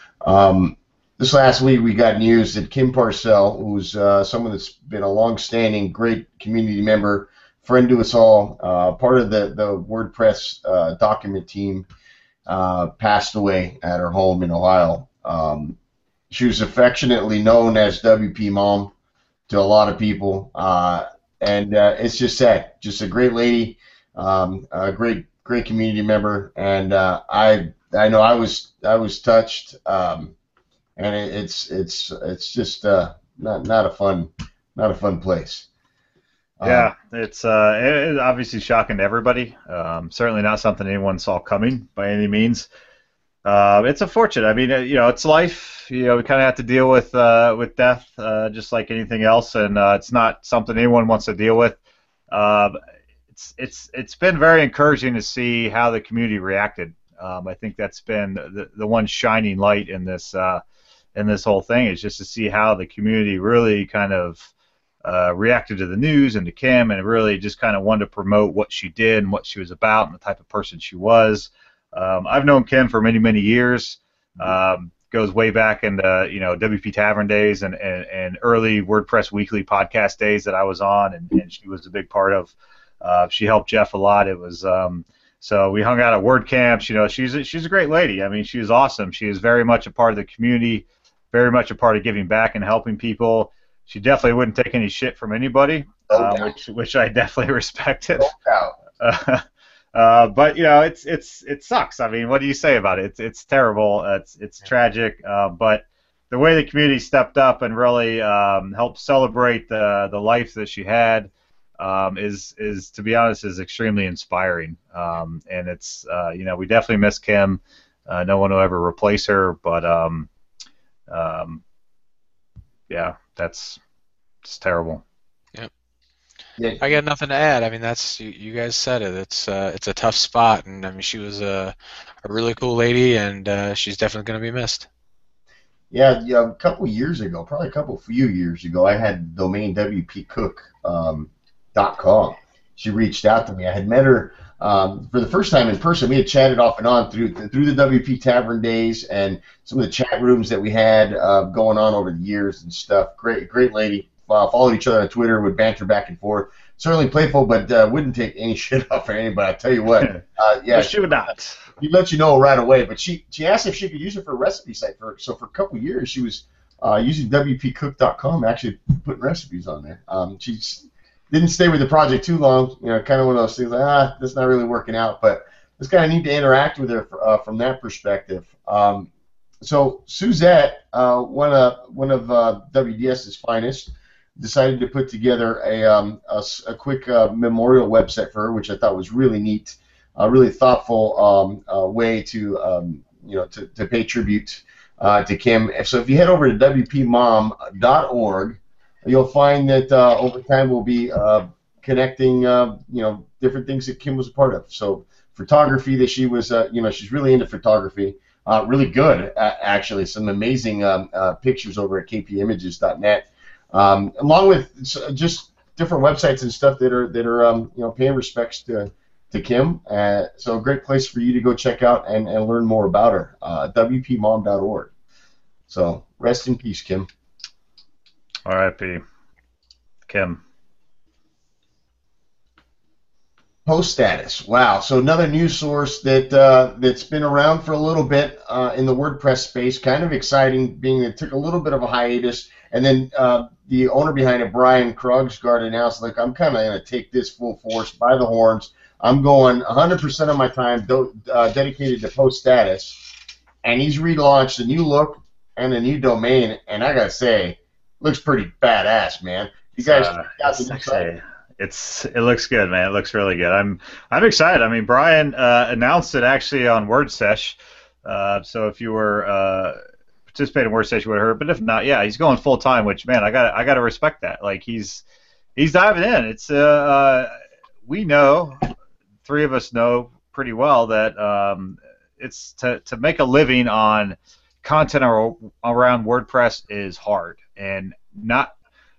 Um, this last week we got news that Kim Parcell, who's uh, someone that's been a long-standing, great community member, friend to us all, uh, part of the the WordPress uh, document team, uh, passed away at her home in Ohio. Um, she was affectionately known as W P Mom to a lot of people, uh, and uh, it's just sad. Just a great lady, um, a great great community member, and uh, I I know I was I was touched, um, and it, it's it's it's just uh, not not a fun not a fun place. Yeah, it's uh, it, it's obviously shocking to everybody. Um, certainly not something anyone saw coming by any means. Uh, it's unfortunate. I mean, uh, you know, it's life. You know, we kind of have to deal with uh, with death, uh, just like anything else, and uh, it's not something anyone wants to deal with. Uh, it's it's it's been very encouraging to see how the community reacted. Um, I think that's been the the one shining light in this uh, in this whole thing, is just to see how the community really kind of uh, reacted to the news and to Kim, and really just kind of wanted to promote what she did and what she was about and the type of person she was. Um, I've known Kim for many, many years. Um, goes way back into you know W P Tavern days and, and, and early WordPress Weekly podcast days that I was on, and, and she was a big part of. Uh, she helped Jeff a lot. It was um, so we hung out at WordCamps. You know, she's a, she's a great lady. I mean, she was awesome. She is very much a part of the community, very much a part of giving back and helping people. She definitely wouldn't take any shit from anybody, No um, doubt. which which I definitely respected. No doubt. Uh, Uh, but you know, it's it's it sucks. I mean, what do you say about it? It's it's terrible. It's it's tragic. Uh, but the way the community stepped up and really um, helped celebrate the the life that she had um, is is to be honest is extremely inspiring. Um, and it's uh, you know we definitely miss Kim. Uh, no one will ever replace her. But um, um, yeah, that's it's terrible. Yeah. I got nothing to add. I mean, that's you, you guys said it. It's uh, it's a tough spot, and I mean, she was a, a really cool lady, and uh, she's definitely going to be missed. Yeah, yeah, a couple years ago, probably a couple few years ago, I had domain W P cook dot com. Um, she reached out to me. I had met her um, for the first time in person. We had chatted off and on through through the W P Tavern days and some of the chat rooms that we had uh, going on over the years and stuff. Great, great lady. Uh, followed each other on Twitter, would banter back and forth. Certainly playful, but uh, wouldn't take any shit off of anybody. I tell you what, uh, yeah, But she would not. She'd let you know right away. But she she asked if she could use it for a recipe site. For so for a couple of years, she was uh, using W P cook dot com, actually putting recipes on there. Um, she didn't stay with the project too long. You know, kind of one of those things like, ah, that's not really working out. But it's kind of neat to interact with her uh, from that perspective. Um, so Suzette, uh, one of one of uh, WDS's finest, decided to put together a, um, a, a quick uh, memorial website for her, which I thought was really neat, a really thoughtful um, uh, way to um, you know to, to pay tribute uh, to Kim. So if you head over to W P mom dot org, you'll find that uh, over time we'll be uh, connecting uh, you know different things that Kim was a part of. So photography that she was uh, you know she's really into photography, uh, really good uh, actually. Some amazing um, uh, pictures over at K P images dot net. Um, along with just different websites and stuff that are that are um, you know paying respects to to Kim. Uh, so a great place for you to go check out and, and learn more about her. Uh, W P mom dot org. So rest in peace, Kim. R I P Kim. Post status. Wow. So another news source that uh, that's been around for a little bit uh, in the WordPress space. Kind of exciting, being that it took a little bit of a hiatus, and then uh, the owner behind it, Brian Krogsgaard, announced, "Look, I'm kind of going to take this full force by the horns. I'm going one hundred percent of my time do, uh, dedicated to post status," and he's relaunched a new look and a new domain, and I gotta say, looks pretty badass, man. You guys Uh, got the it's new sexy. site? It's it looks good, man. It looks really good. I'm I'm excited. I mean, Brian uh, announced it actually on WordSesh. Uh, so if you were uh, participating in WordSesh, you would have heard. But if not, yeah, he's going full time. Which, man, I got I got to respect that. Like he's he's diving in. It's uh, uh, we know, three of us know pretty well that um, it's to to make a living on content ar- around WordPress is hard, and not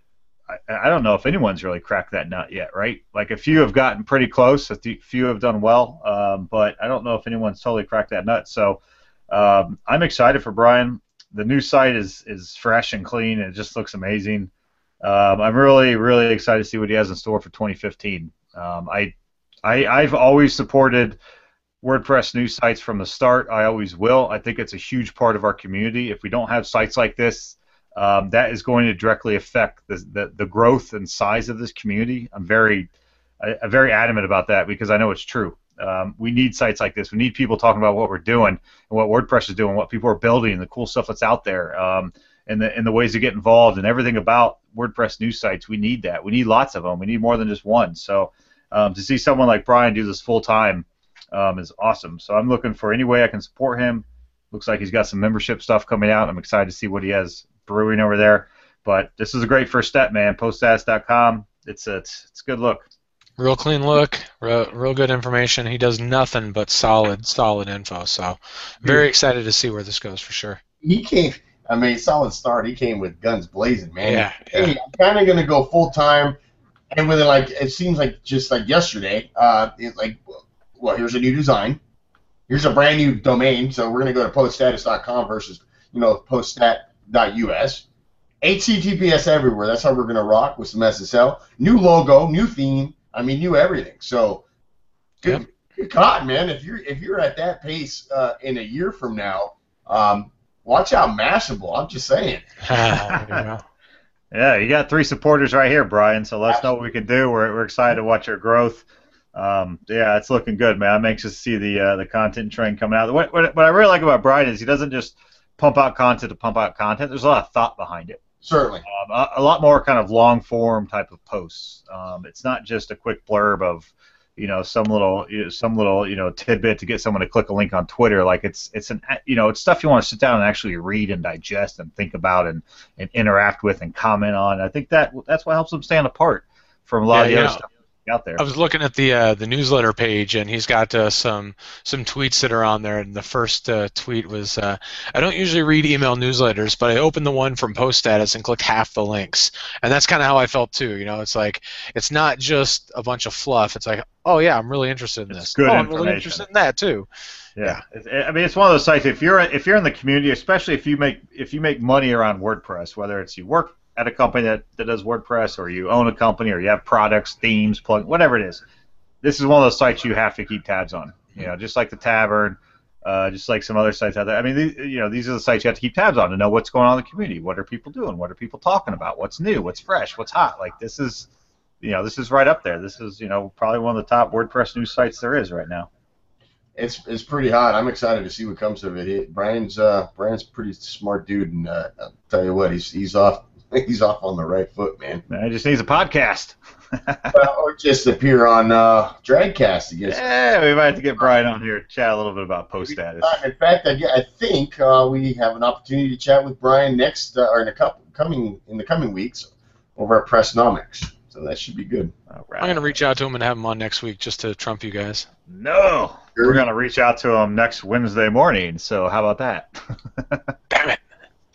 I, I don't know if anyone's really cracked that nut yet, right? Like a few have gotten pretty close, a few have done well, um, but I don't know if anyone's totally cracked that nut. So um, I'm excited for Brian. The new site is is fresh and clean, and it just looks amazing. Um, I'm really, really excited to see what he has in store for twenty fifteen. Um, I, I, I've always supported WordPress news sites from the start. I always will. I think it's a huge part of our community. If we don't have sites like this, um, that is going to directly affect the, the, the growth and size of this community. I'm very, I, I'm very adamant about that because I know it's true. Um, we need sites like this. We need people talking about what we're doing and what WordPress is doing, what people are building, and the cool stuff that's out there, um, and the and the ways to get involved and everything about WordPress news sites. We need that. We need lots of them. We need more than just one. So um, to see someone like Brian do this full time um, is awesome. So I'm looking for any way I can support him. Looks like he's got some membership stuff coming out. I'm excited to see what he has brewing over there. But this is a great first step, man. post status dot com. It's a, it's, it's a good look. Real clean look, real, real good information. He does nothing but solid, solid info. So very excited to see where this goes for sure. He came, I mean, solid start. He came with guns blazing, man. Yeah, Hey, yeah. I'm kind of going to go full time. And within, like, it seems like just like yesterday, uh, it's like, well, here's a new design. Here's a brand new domain. So we're going to go to post status dot com versus, you know, post stat dot U S. H T T P S everywhere. That's how we're going to rock with some S S L. New logo, new theme. I mean, new everything. So, good, Yep. good God, man. If you're if you're at that pace uh, in a year from now, um, watch out, Mashable. I'm just saying. There you go. Yeah, you got three supporters right here, Brian. So let us know what we can do. We're we're excited to watch your growth. Um, yeah, it's looking good, man. I'm anxious to see the uh, the content train coming out. What, what what I really like about Brian is he doesn't just pump out content to pump out content. There's a lot of thought behind it. Certainly. Um, a, a lot more kind of long form type of posts. Um, it's not just a quick blurb of, you know, some little you know, some little you know tidbit to get someone to click a link on Twitter. Like it's it's an you know it's stuff you want to sit down and actually read and digest and think about and, and interact with and comment on. I think that that's what helps them stand apart from a lot Yeah, of the you other know, stuff out there. I was looking at the uh, the newsletter page, and he's got uh, some some tweets that are on there. And the first uh, tweet was, uh, "I don't usually read email newsletters, but I opened the one from Post Status and clicked half the links." And that's kind of how I felt too. You know, it's like it's not just a bunch of fluff. It's like, oh yeah, I'm really interested in It's this. good oh, I'm really information. interested in that too. Yeah, It- I mean it's one of those sites. If you're if you're in the community, especially if you make if you make money around WordPress, whether it's you work at a company that, that does WordPress, or you own a company, or you have products, themes, plug, whatever it is, this is one of those sites you have to keep tabs on. You know, just like the Tavern, uh, just like some other sites out there. I mean, these, you know, these are the sites you have to keep tabs on to know what's going on in the community. What are people doing? What are people talking about? What's new? What's fresh? What's hot? Like this is, you know, this is right up there. This is, you know, probably one of the top WordPress news sites there is right now. It's it's pretty hot. I'm excited to see what comes of it. He, Brian's uh, Brian's a pretty smart dude, and uh, I'll tell you what, he's he's off he's off on the right foot, man. Man, he just needs a podcast. Well, or just appear on uh, Dragcast again. Yeah, we might have to get Brian on here to chat a little bit about post status. In fact, I, I think uh, we have an opportunity to chat with Brian next, uh, or in a couple coming in the coming weeks, over at Pressnomics. So that should be good. All right. I'm gonna reach out to him and have him on next week just to trump you guys. No, we're gonna reach out to him next Wednesday morning. So how about that? Damn it.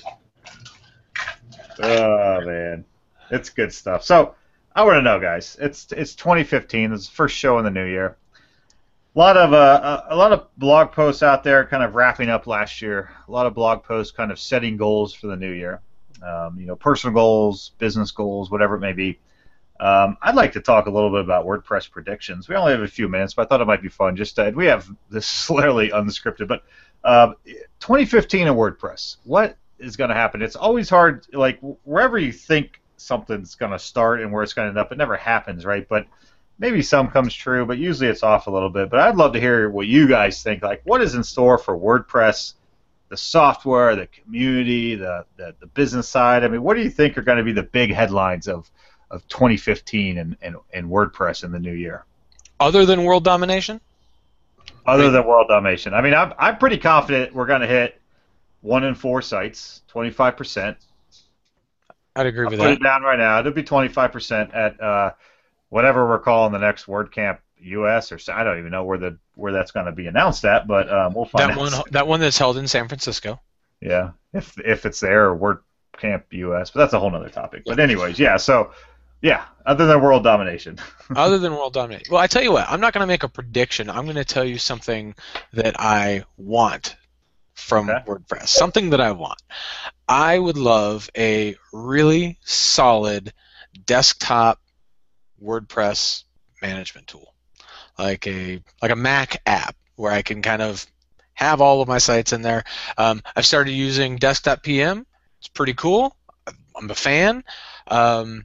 Oh man, it's good stuff. So I want to know, guys. It's it's twenty fifteen. This is the first show in the new year. A lot of uh, a lot of blog posts out there, kind of wrapping up last year. A lot of blog posts, kind of setting goals for the new year. Um, you know, personal goals, business goals, whatever it may be. Um, I'd like to talk a little bit about WordPress predictions. We only have a few minutes, but I thought it might be fun. Just to, we have this is literally unscripted, but uh, twenty fifteen in WordPress. What is going to happen? It's always hard. Like wherever you think something's going to start and where it's going to end up, it never happens, right? But maybe some comes true, but usually it's off a little bit. But I'd love to hear what you guys think. Like, what is in store for WordPress, the software, the community, the the, the business side? I mean, what do you think are going to be the big headlines of of twenty fifteen and, and, and WordPress in the new year? Other than world domination? Other than world domination. I mean, I'm, I'm pretty confident we're going to hit one in four sites, twenty-five percent. I'd agree I'll with put that. it down right now. It'll be twenty-five percent at uh, whatever we're calling the next WordCamp U S, or I don't even know where the where that's going to be announced at, but um, we'll find That out. one, that one that's held in San Francisco. Yeah, if if it's there, or Camp U S, but that's a whole other topic. But anyways, yeah. So, yeah. Other than world domination. Other than world domination. Well, I tell you what. I'm not going to make a prediction. I'm going to tell you something that I want from Okay. WordPress. Something that I want. I would love a really solid desktop WordPress management tool, like a like a Mac app where I can kind of have all of my sites in there. Um, I've started using Desktop P M. It's pretty cool. I'm a fan. Um,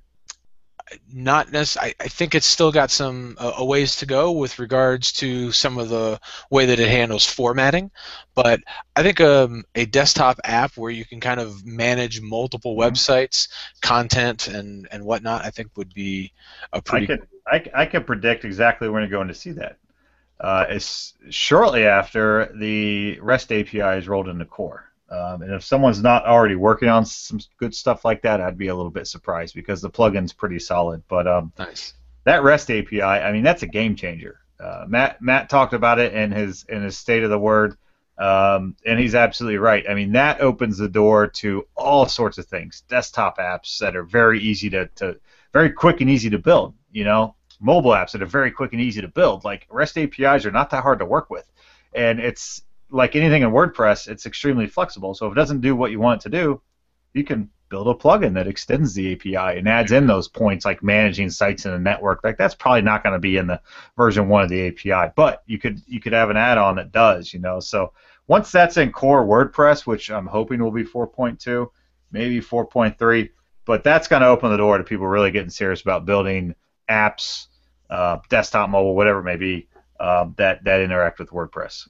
not necess- I, I think it's still got some uh, a ways to go with regards to some of the way that it handles formatting, but I think um, a desktop app where you can kind of manage multiple websites, content, and, and whatnot, I think would be a I pretty. could I, I could predict exactly when you're going to see that. Uh, it's shortly after the REST A P I is rolled into Core. Um, and if someone's not already working on some good stuff like that, I'd be a little bit surprised because the plugin's pretty solid. But um, Nice. that REST A P I, I mean, that's a game changer. Uh, Matt Matt talked about it in his in his State of the Word, um, and he's absolutely right. I mean, that opens the door to all sorts of things, desktop apps that are very easy to, to very quick and easy to build. You know, mobile apps that are very quick and easy to build. Like REST A P Is are not that hard to work with, and it's like anything in WordPress, it's extremely flexible. So if it doesn't do what you want it to do, you can build a plugin that extends the A P I and adds in those points like managing sites in a network. Like that's probably not going to be in the version one of the A P I, but you could you could have an add-on that does, you know. So once that's in core WordPress, which I'm hoping will be four point two, maybe four point three, but that's going to open the door to people really getting serious about building apps, uh, desktop, mobile, whatever it may be, um, that that interact with WordPress.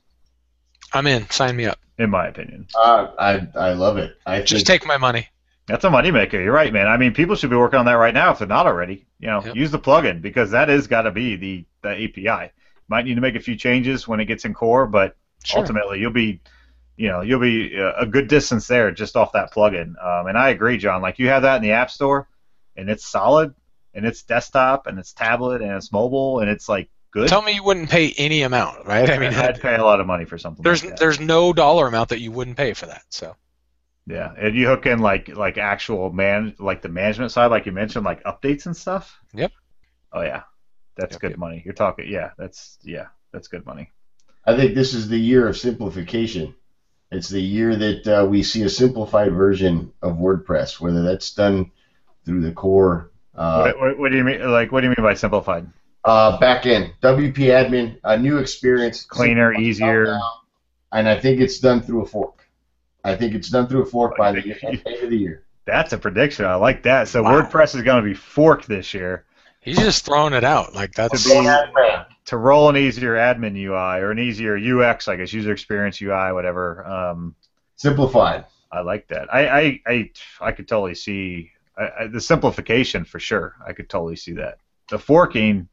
I'm in. Sign me up. In my opinion. Uh, I I love it. I Just think take my money. That's a moneymaker. You're right, man. I mean, people should be working on that right now if they're not already. You know, Yep. use the plugin because that is got to be the, the A P I. Might need to make a few changes when it gets in core, but Sure. ultimately you'll be, you know, you'll be a a good distance there just off that plugin. Um, and I agree, John. Like you have that in the App Store, and it's solid, and it's desktop, and it's tablet, and it's mobile, and it's like good. Tell me you wouldn't pay any amount, right? I mean, I'd pay a lot of money for something. there's like that. there's no dollar amount that you wouldn't pay for that. So Yeah, and you hook in like like actual man like the management side, like you mentioned, like updates and stuff. Yep. Oh yeah, that's Yep, good yep. money. You're talking, yeah, that's yeah, that's good money. I think this is the year of simplification. It's the year that uh, we see a simplified version of WordPress, whether that's done through the core uh, what, what, what do you mean? Like, what do you mean by simplified? uh, back end, W P admin, a new experience, Cleaner, simplified easier. down, and I think it's done through a fork. I think it's done through a fork by the end of the year. That's a prediction. I like that. So Wow. WordPress is going to be forked this year he's just throwing it out like that's. To be- to roll an easier admin U I or an easier U X, I guess, user experience U I, whatever. Um, Simplified. I like that. I I I, I could totally see I, I, the simplification for sure. I could totally see that. The forking,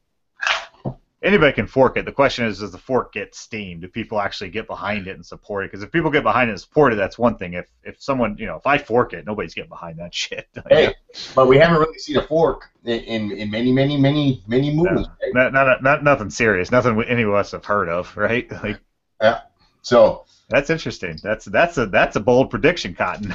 anybody can fork it. The question is, does the fork get steam? Do people actually get behind it and support it? Because if people get behind it and support it, that's one thing. If if someone, you know, if I fork it, nobody's getting behind that shit. Hey, but we haven't really seen a fork in, in, in many, many, many, many movies. Right? not, not, not nothing serious. Nothing any of us have heard of, right? Like So that's interesting. That's that's a that's a bold prediction, Cotton.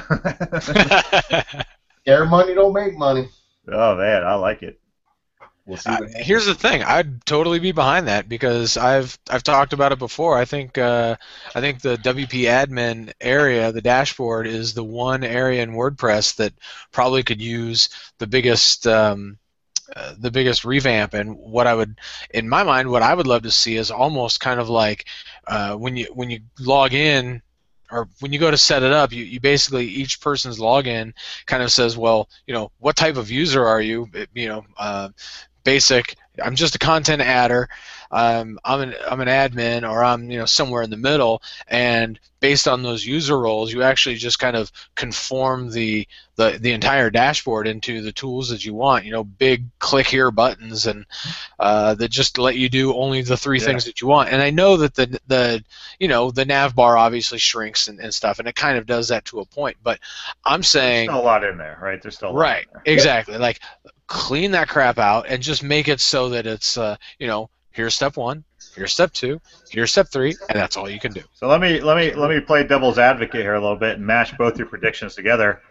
scare money don't make money. Oh man, I like it. We'll see. Uh, What happens. here's the thing. I'd totally be behind that because I've I've talked about it before. I think uh, I think the W P admin area, the dashboard, is the one area in WordPress that probably could use the biggest um, uh, the biggest revamp. And what I would, in my mind, what I would love to see is almost kind of like uh, when you when you log in. Or when you go to set it up, you, you basically, each person's login kind of says, well, you know, what type of user are you? It- You know, uh, basic, I'm just a content adder, um, I'm an I'm an admin, or I'm, you know, somewhere in the middle, and based on those user roles, you actually just kind of conform the the, the entire dashboard into the tools that you want. You know, big click here buttons, and uh, that just let you do only the three Yeah. things that you want. And I know that the the you know the nav bar obviously shrinks and, and stuff, and it kind of does that to a point. But I'm There's saying still a lot in there, right? There's still a lot right, in there. exactly, like clean that crap out and just make it so that it's uh, you know, here's step one, here's step two, here's step three, and that's all you can do. So let me let me let me play devil's advocate here a little bit and mash both your predictions together.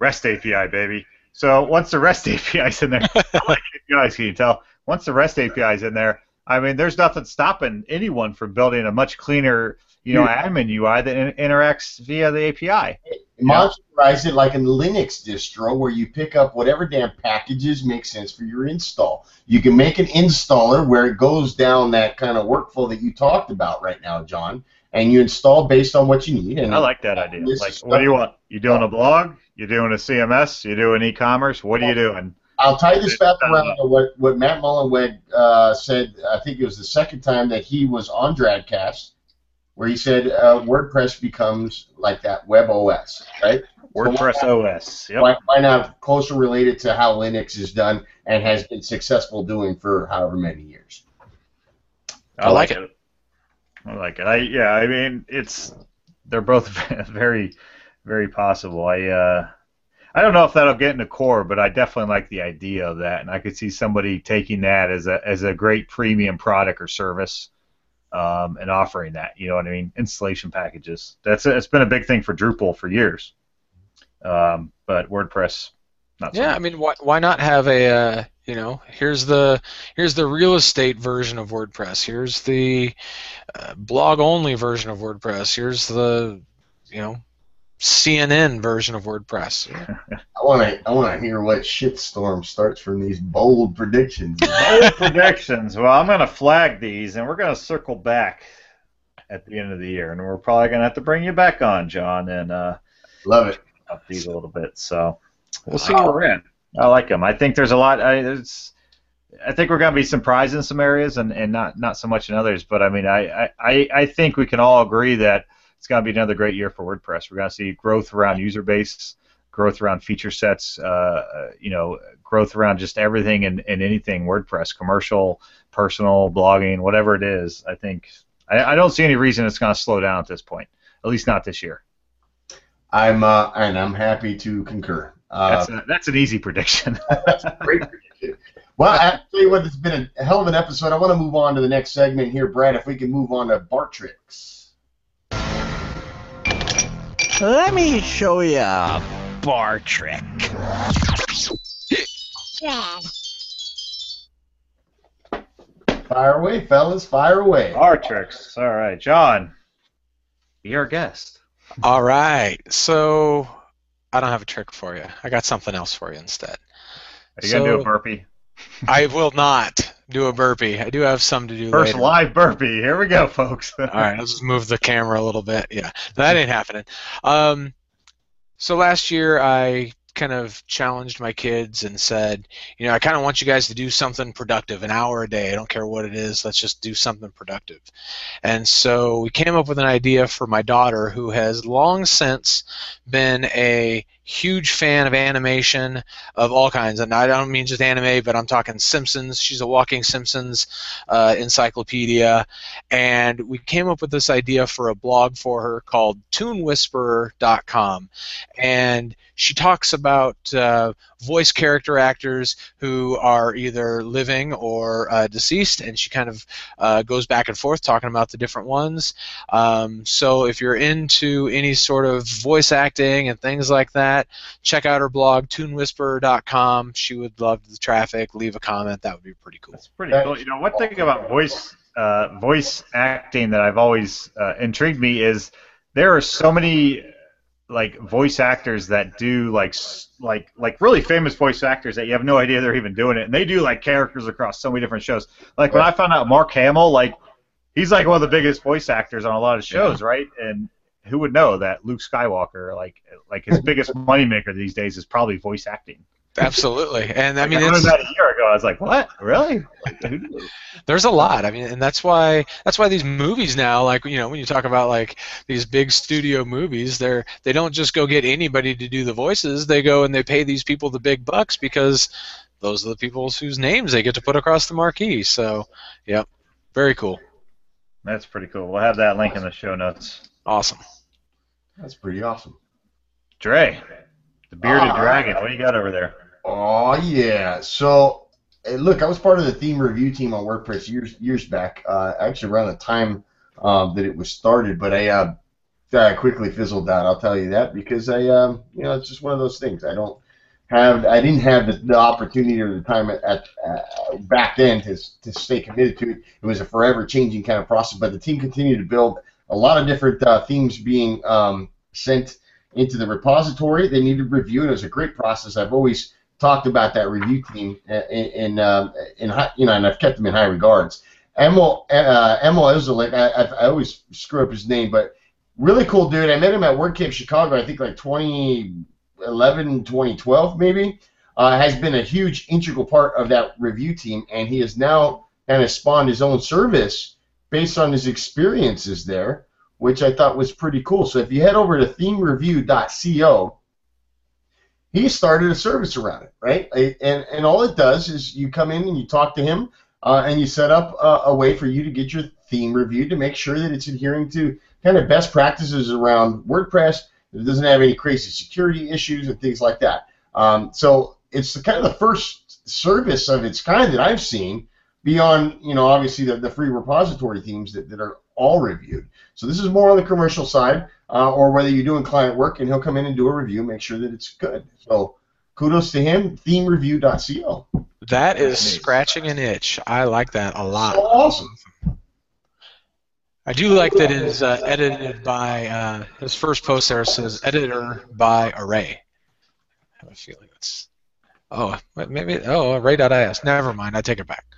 REST A P I, baby. So once the REST A P I's in there, I like A P Is, can you tell? Once the REST A P I's in there, I mean, there's nothing stopping anyone from building a much cleaner, you know, admin U I that in- interacts via the A P I. Modularize it like a Linux distro where you pick up whatever damn packages make sense for your install. You can make an installer where it goes down that kind of workflow that you talked about right now, John, and you install based on what you need. And I like that idea. Like, what do you want? You doing a blog? You doing a C M S? You doing e-commerce? What are you doing? I'll tie this back around to what, what Matt Mullenweg uh, said. I think it was the second time that he was on Dradcast, where he said uh, WordPress becomes like that web O S, right? WordPress so O S. Yep. Why, why not closer related to how Linux is done and has been successful doing for however many years? I, I like it. it. I like it. I yeah. I mean, it's they're both very, very possible. I uh, I don't know if that'll get into core, but I definitely like the idea of that, and I could see somebody taking that as a as a great premium product or service. Um, and offering that, you know what I mean, installation packages. That's a, it's been a big thing for Drupal for years, um, but WordPress, not so Yeah, much. I mean, why why not have a uh, you know, here's the here's the real estate version of WordPress. Here's the uh, blog only version of WordPress. Here's the you know C N N version of WordPress. I want to I want to hear what shitstorm starts from these bold predictions. Bold predictions. Well, I'm going to flag these, and we're going to circle back at the end of the year, and we're probably going to have to bring you back on, John, and uh, love it. Up these a little bit. So we'll see where we're in. I like them. I think there's a lot. I, it's, I think we're going to be surprised in some areas, and, and not not so much in others. But I mean, I I, I think we can all agree that it's going to be another great year for WordPress. We're going to see growth around user base, growth around feature sets, uh, you know, growth around just everything and, and anything WordPress, commercial, personal, blogging, whatever it is. I think I, I don't see any reason it's going to slow down at this point, at least not this year. I'm uh, and I'm happy to concur. Uh, that's, a, that's an easy prediction. That's a great prediction. Well, I tell you what, it's been a hell of an episode. I want to move on to the next segment here, Brad. If we can move on to Bartrix. Let me show you a bar trick. Fire away, fellas. Fire away. Bar tricks. All right, John, be our guest. All right. So I don't have a trick for you. I got something else for you instead. Are you so, gonna do a burpee? I will not do a burpee. I do have some to do First later. live burpee. Here we go, folks. All right, I'll just move the camera a little bit. Yeah, that ain't happening. Um, so last year I kind of challenged my kids and said, you know, I kind of want you guys to do something productive, an hour a day. I don't care what it is. Let's just do something productive. And so we came up with an idea for my daughter, who has long since been a huge fan of animation of all kinds, and I don't mean just anime, but I'm talking Simpsons. She's a walking Simpsons uh, encyclopedia, and we came up with this idea for a blog for her called toon whisperer dot com, and she talks about uh, voice character actors who are either living or uh, deceased, and she kind of uh, goes back and forth talking about the different ones. Um, so if you're into any sort of voice acting and things like that, check out her blog, toon whisperer dot com. She would love the traffic. Leave a comment. That would be pretty cool. That's pretty cool. You know, one thing about voice uh, voice acting that I've always uh, intrigued me is there are so many like voice actors that do like like like really famous voice actors that you have no idea they're even doing it, and they do like characters across so many different shows. Like when I found out Mark Hamill, like he's like one of the biggest voice actors on a lot of shows, yeah. right? And who would know that Luke Skywalker, like like his biggest moneymaker these days, is probably voice acting. Absolutely, and I like mean, I learned it's, that a year ago. I was like, "What? Really?" Like, who knew? There's a lot. I mean, and that's why that's why these movies now, like you know, when you talk about like these big studio movies, they're they don't just go get anybody to do the voices. They go and they pay these people the big bucks because those are the people whose names they get to put across the marquee. So, yep, very cool. That's pretty cool. We'll have that link in the show notes. Awesome. That's pretty awesome. Dre, the bearded uh, dragon. What do you got over there? Oh yeah. So, hey, look, I was part of the theme review team on WordPress years years back. Uh, actually, around the time um, that it was started. But I uh, uh, quickly fizzled out. I'll tell you that because I, um, you know, it's just one of those things. I don't have, I didn't have the, the opportunity or the time at, at uh, back then to to stay committed to it. It was a forever changing kind of process, but the team continued to build a lot of different uh, themes being um, sent into the repository. They needed review, and it was a great process. I've always talked about that review team in, in, um, in high, you know, and I've kept them in high regards. Emil, uh, Emil Ezelik, I, I, I always screw up his name, but really cool dude. I met him at WordCamp Chicago, I think like twenty eleven, twenty twelve maybe. Uh, has been a huge integral part of that review team, and he has now kind of spawned his own service based on his experiences there, which I thought was pretty cool. So if you head over to theme review dot co, he started a service around it, right? And, and all it does is you come in and you talk to him, uh, and you set up a, a way for you to get your theme reviewed to make sure that it's adhering to kind of best practices around WordPress. It doesn't have any crazy security issues and things like that. Um, so it's the, kind of the first service of its kind that I've seen beyond, you know, obviously the, the free repository themes that, that are all reviewed. So this is more on the commercial side, uh, or whether you're doing client work, and he'll come in and do a review, make sure that it's good. So kudos to him, theme review dot co. That is scratching an itch. I like that a lot. So awesome. I do like that it's uh, edited by, uh, his first post there says editor by Array. I have a feeling it's, oh, maybe, oh, Array.is. Never mind, I take it back.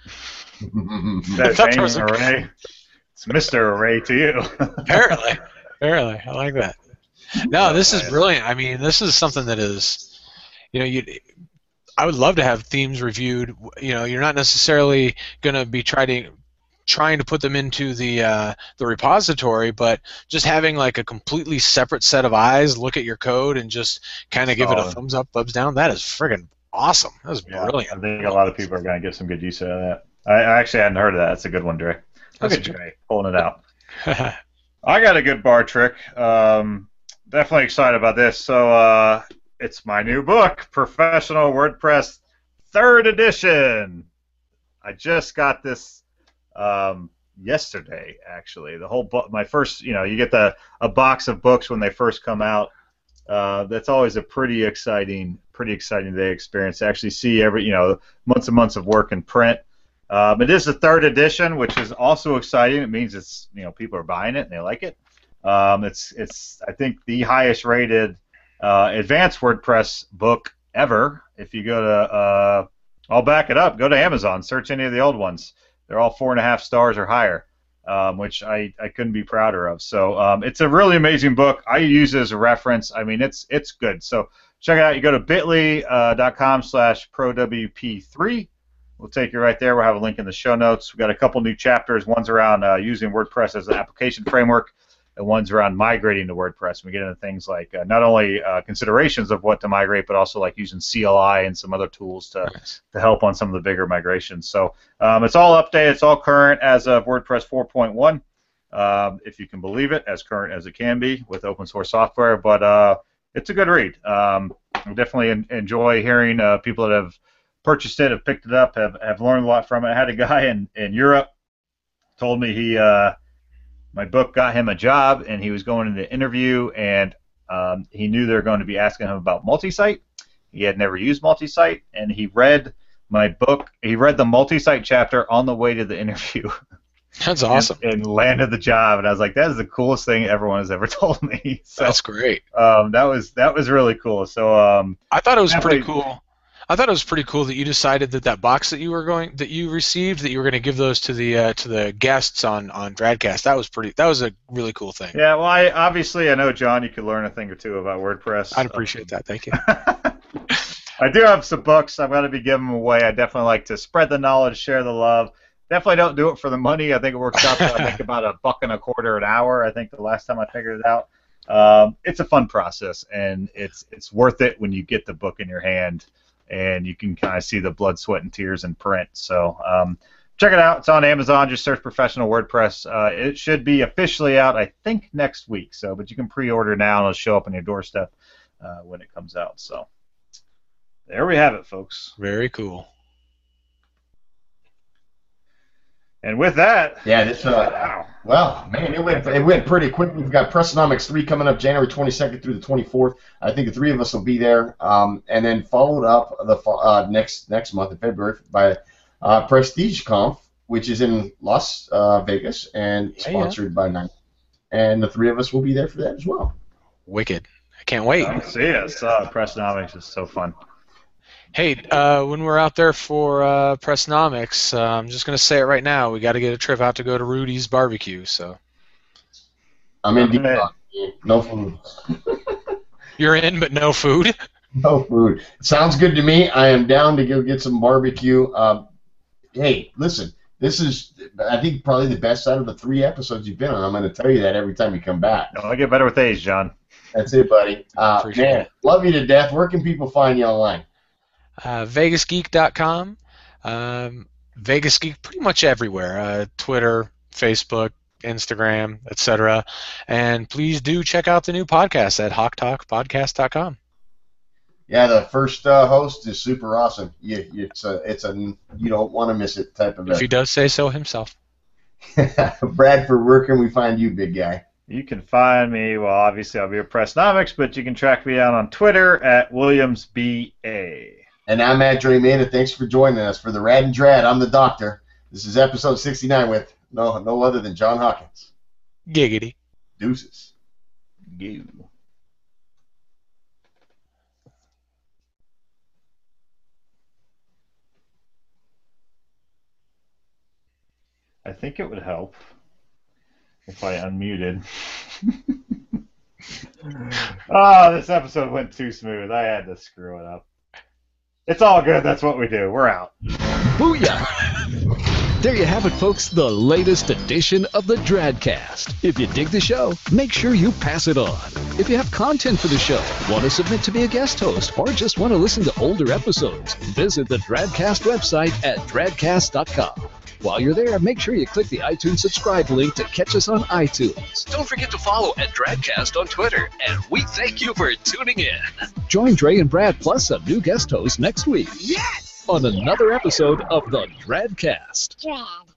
That's thought there was a- Array. It's Mister Array to you. Apparently. Apparently. I like that. No, this is brilliant. I mean, this is something that is, you know, you. I would love to have themes reviewed. You know, you're not necessarily going to be trying to trying to put them into the uh, the repository, but just having like a completely separate set of eyes look at your code and just kind of give it a thumbs up, thumbs down. That is friggin' awesome. That is Yeah, brilliant. I think a lot of people are going to get some good use out of that. I, I actually hadn't heard of that. That's a good one, Dre. Look That's at Dre pulling it out. I got a good bar trick. Um, definitely excited about this. So uh, it's my new book, Professional WordPress Third Edition. I just got this um, yesterday, actually. The whole book, my first, you know, you get the a box of books when they first come out. Uh, that's always a pretty exciting, pretty exciting day experience to actually see every, you know, months and months of work in print. Um, it is the third edition, which is also exciting. It means it's, you know, people are buying it and they like it. Um, it's it's I think the highest rated uh, advanced WordPress book ever. If you go to, uh, I'll back it up. Go to Amazon, search any of the old ones. They're all four and a half stars or higher, um, which I, I couldn't be prouder of. So um, it's a really amazing book. I use it as a reference. I mean, it's it's good. So check it out. You go to bit.ly dot com slash pro W P three. We'll take you right there. We'll have a link in the show notes. We've got a couple new chapters. One's around uh, using WordPress as an application framework, and one's around migrating to WordPress. We get into things like uh, not only uh, considerations of what to migrate, but also like using C L I and some other tools to, Nice. to help on some of the bigger migrations. So um, it's all updated. It's all current as of WordPress four point one, um, if you can believe it, as current as it can be with open source software. But uh, it's a good read. Um, I definitely en- enjoy hearing uh, people that have purchased it, have picked it up, have, have learned a lot from it. I had a guy in, in Europe told me he uh, my book got him a job, and he was going into an interview, and um, he knew they were going to be asking him about multi-site. He had never used multi-site, and he read my book. He read the multi-site chapter on the way to the interview. That's awesome. and, and landed the job, and I was like, that is the coolest thing everyone has ever told me. So That's great. um, that was that was really cool. So um, I thought it was pretty Definitely. cool. I thought it was pretty cool that you decided that that box that you were going that you received that you were going to give those to the uh, to the guests on on Dradcast. That was pretty. That was a really cool thing. yeah, well, I obviously I know, John, you could learn a thing or two about WordPress. I'd appreciate that. Thank you. I do have some books. I'm going to be giving them away. I definitely like to spread the knowledge, share the love. Definitely don't do it for the money. I think it works out to I think about a buck and a quarter an hour. I think the last time I figured it out. Um, it's a fun process, and it's it's worth it when you get the book in your hand, and you can kind of see the blood, sweat, and tears in print. So um, check it out. It's on Amazon. Just search Professional WordPress. Uh, it should be officially out, I think, next week. So, but you can pre-order now, and it'll show up on your doorstep uh, when it comes out. So there we have it, folks. Very cool. And with that, Yeah, this uh, wow, Well, man, it went it went pretty quick. We've got Pressonomics three coming up January twenty-second through the twenty-fourth. I think the three of us will be there, um, and then followed up the uh, next next month in February by uh, Prestige Conf, which is in Las uh, Vegas and Yeah, sponsored by Nike. And the three of us will be there for that as well. Wicked. I can't wait. Come see us. Uh, Pressonomics is so fun. Hey, uh, when we're out there for uh, Pressonomics, uh, I'm just going to say it right now. We got to get a trip out to go to Rudy's Barbecue. So I'm in deep Alright. talk. No food. you're in, but no food. No food. Sounds good to me. I am down to go get some barbecue. Um, hey, listen, this is, I think, probably the best out of the three episodes you've been on. I'm going to tell you that every time you come back. No, I get better with age, John. That's it, buddy. Uh, Appreciate man, it. love you to death. Where can people find you online? Uh, Vegas Geek dot com. Um, Vegas Geek pretty much everywhere. Uh, Twitter, Facebook, Instagram, et cetera. And please do check out the new podcast at hawk talk podcast dot com. Yeah, the first uh, host is super awesome. You, you, it's a, it's a, you don't want to miss it type of If he event. does say so himself. Bradford, where can we find you, big guy? You can find me, well, obviously I'll be at Pressonomics, but you can track me down on Twitter at Williams B A. And I'm Matt Dre Maida. Thanks for joining us for the Rad and Drad. I'm the Doctor. This is episode sixty-nine with no no other than John Hawkins. Giggity. Deuces. You. I think it would help if I unmuted. Oh, this episode went too smooth. I had to screw it up. It's all good. That's what we do. We're out. Booyah! There you have it, folks, the latest edition of the Dradcast. If you dig the show, make sure you pass it on. If you have content for the show, want to submit to be a guest host, or just want to listen to older episodes, visit the Dradcast website at dradcast dot com. While you're there, make sure you click the iTunes subscribe link to catch us on iTunes. Don't forget to follow at Dradcast on Twitter, and we thank you for tuning in. Join Dre and Brad plus a new guest host next week. Yes! On another episode of the Dradcast. Drag.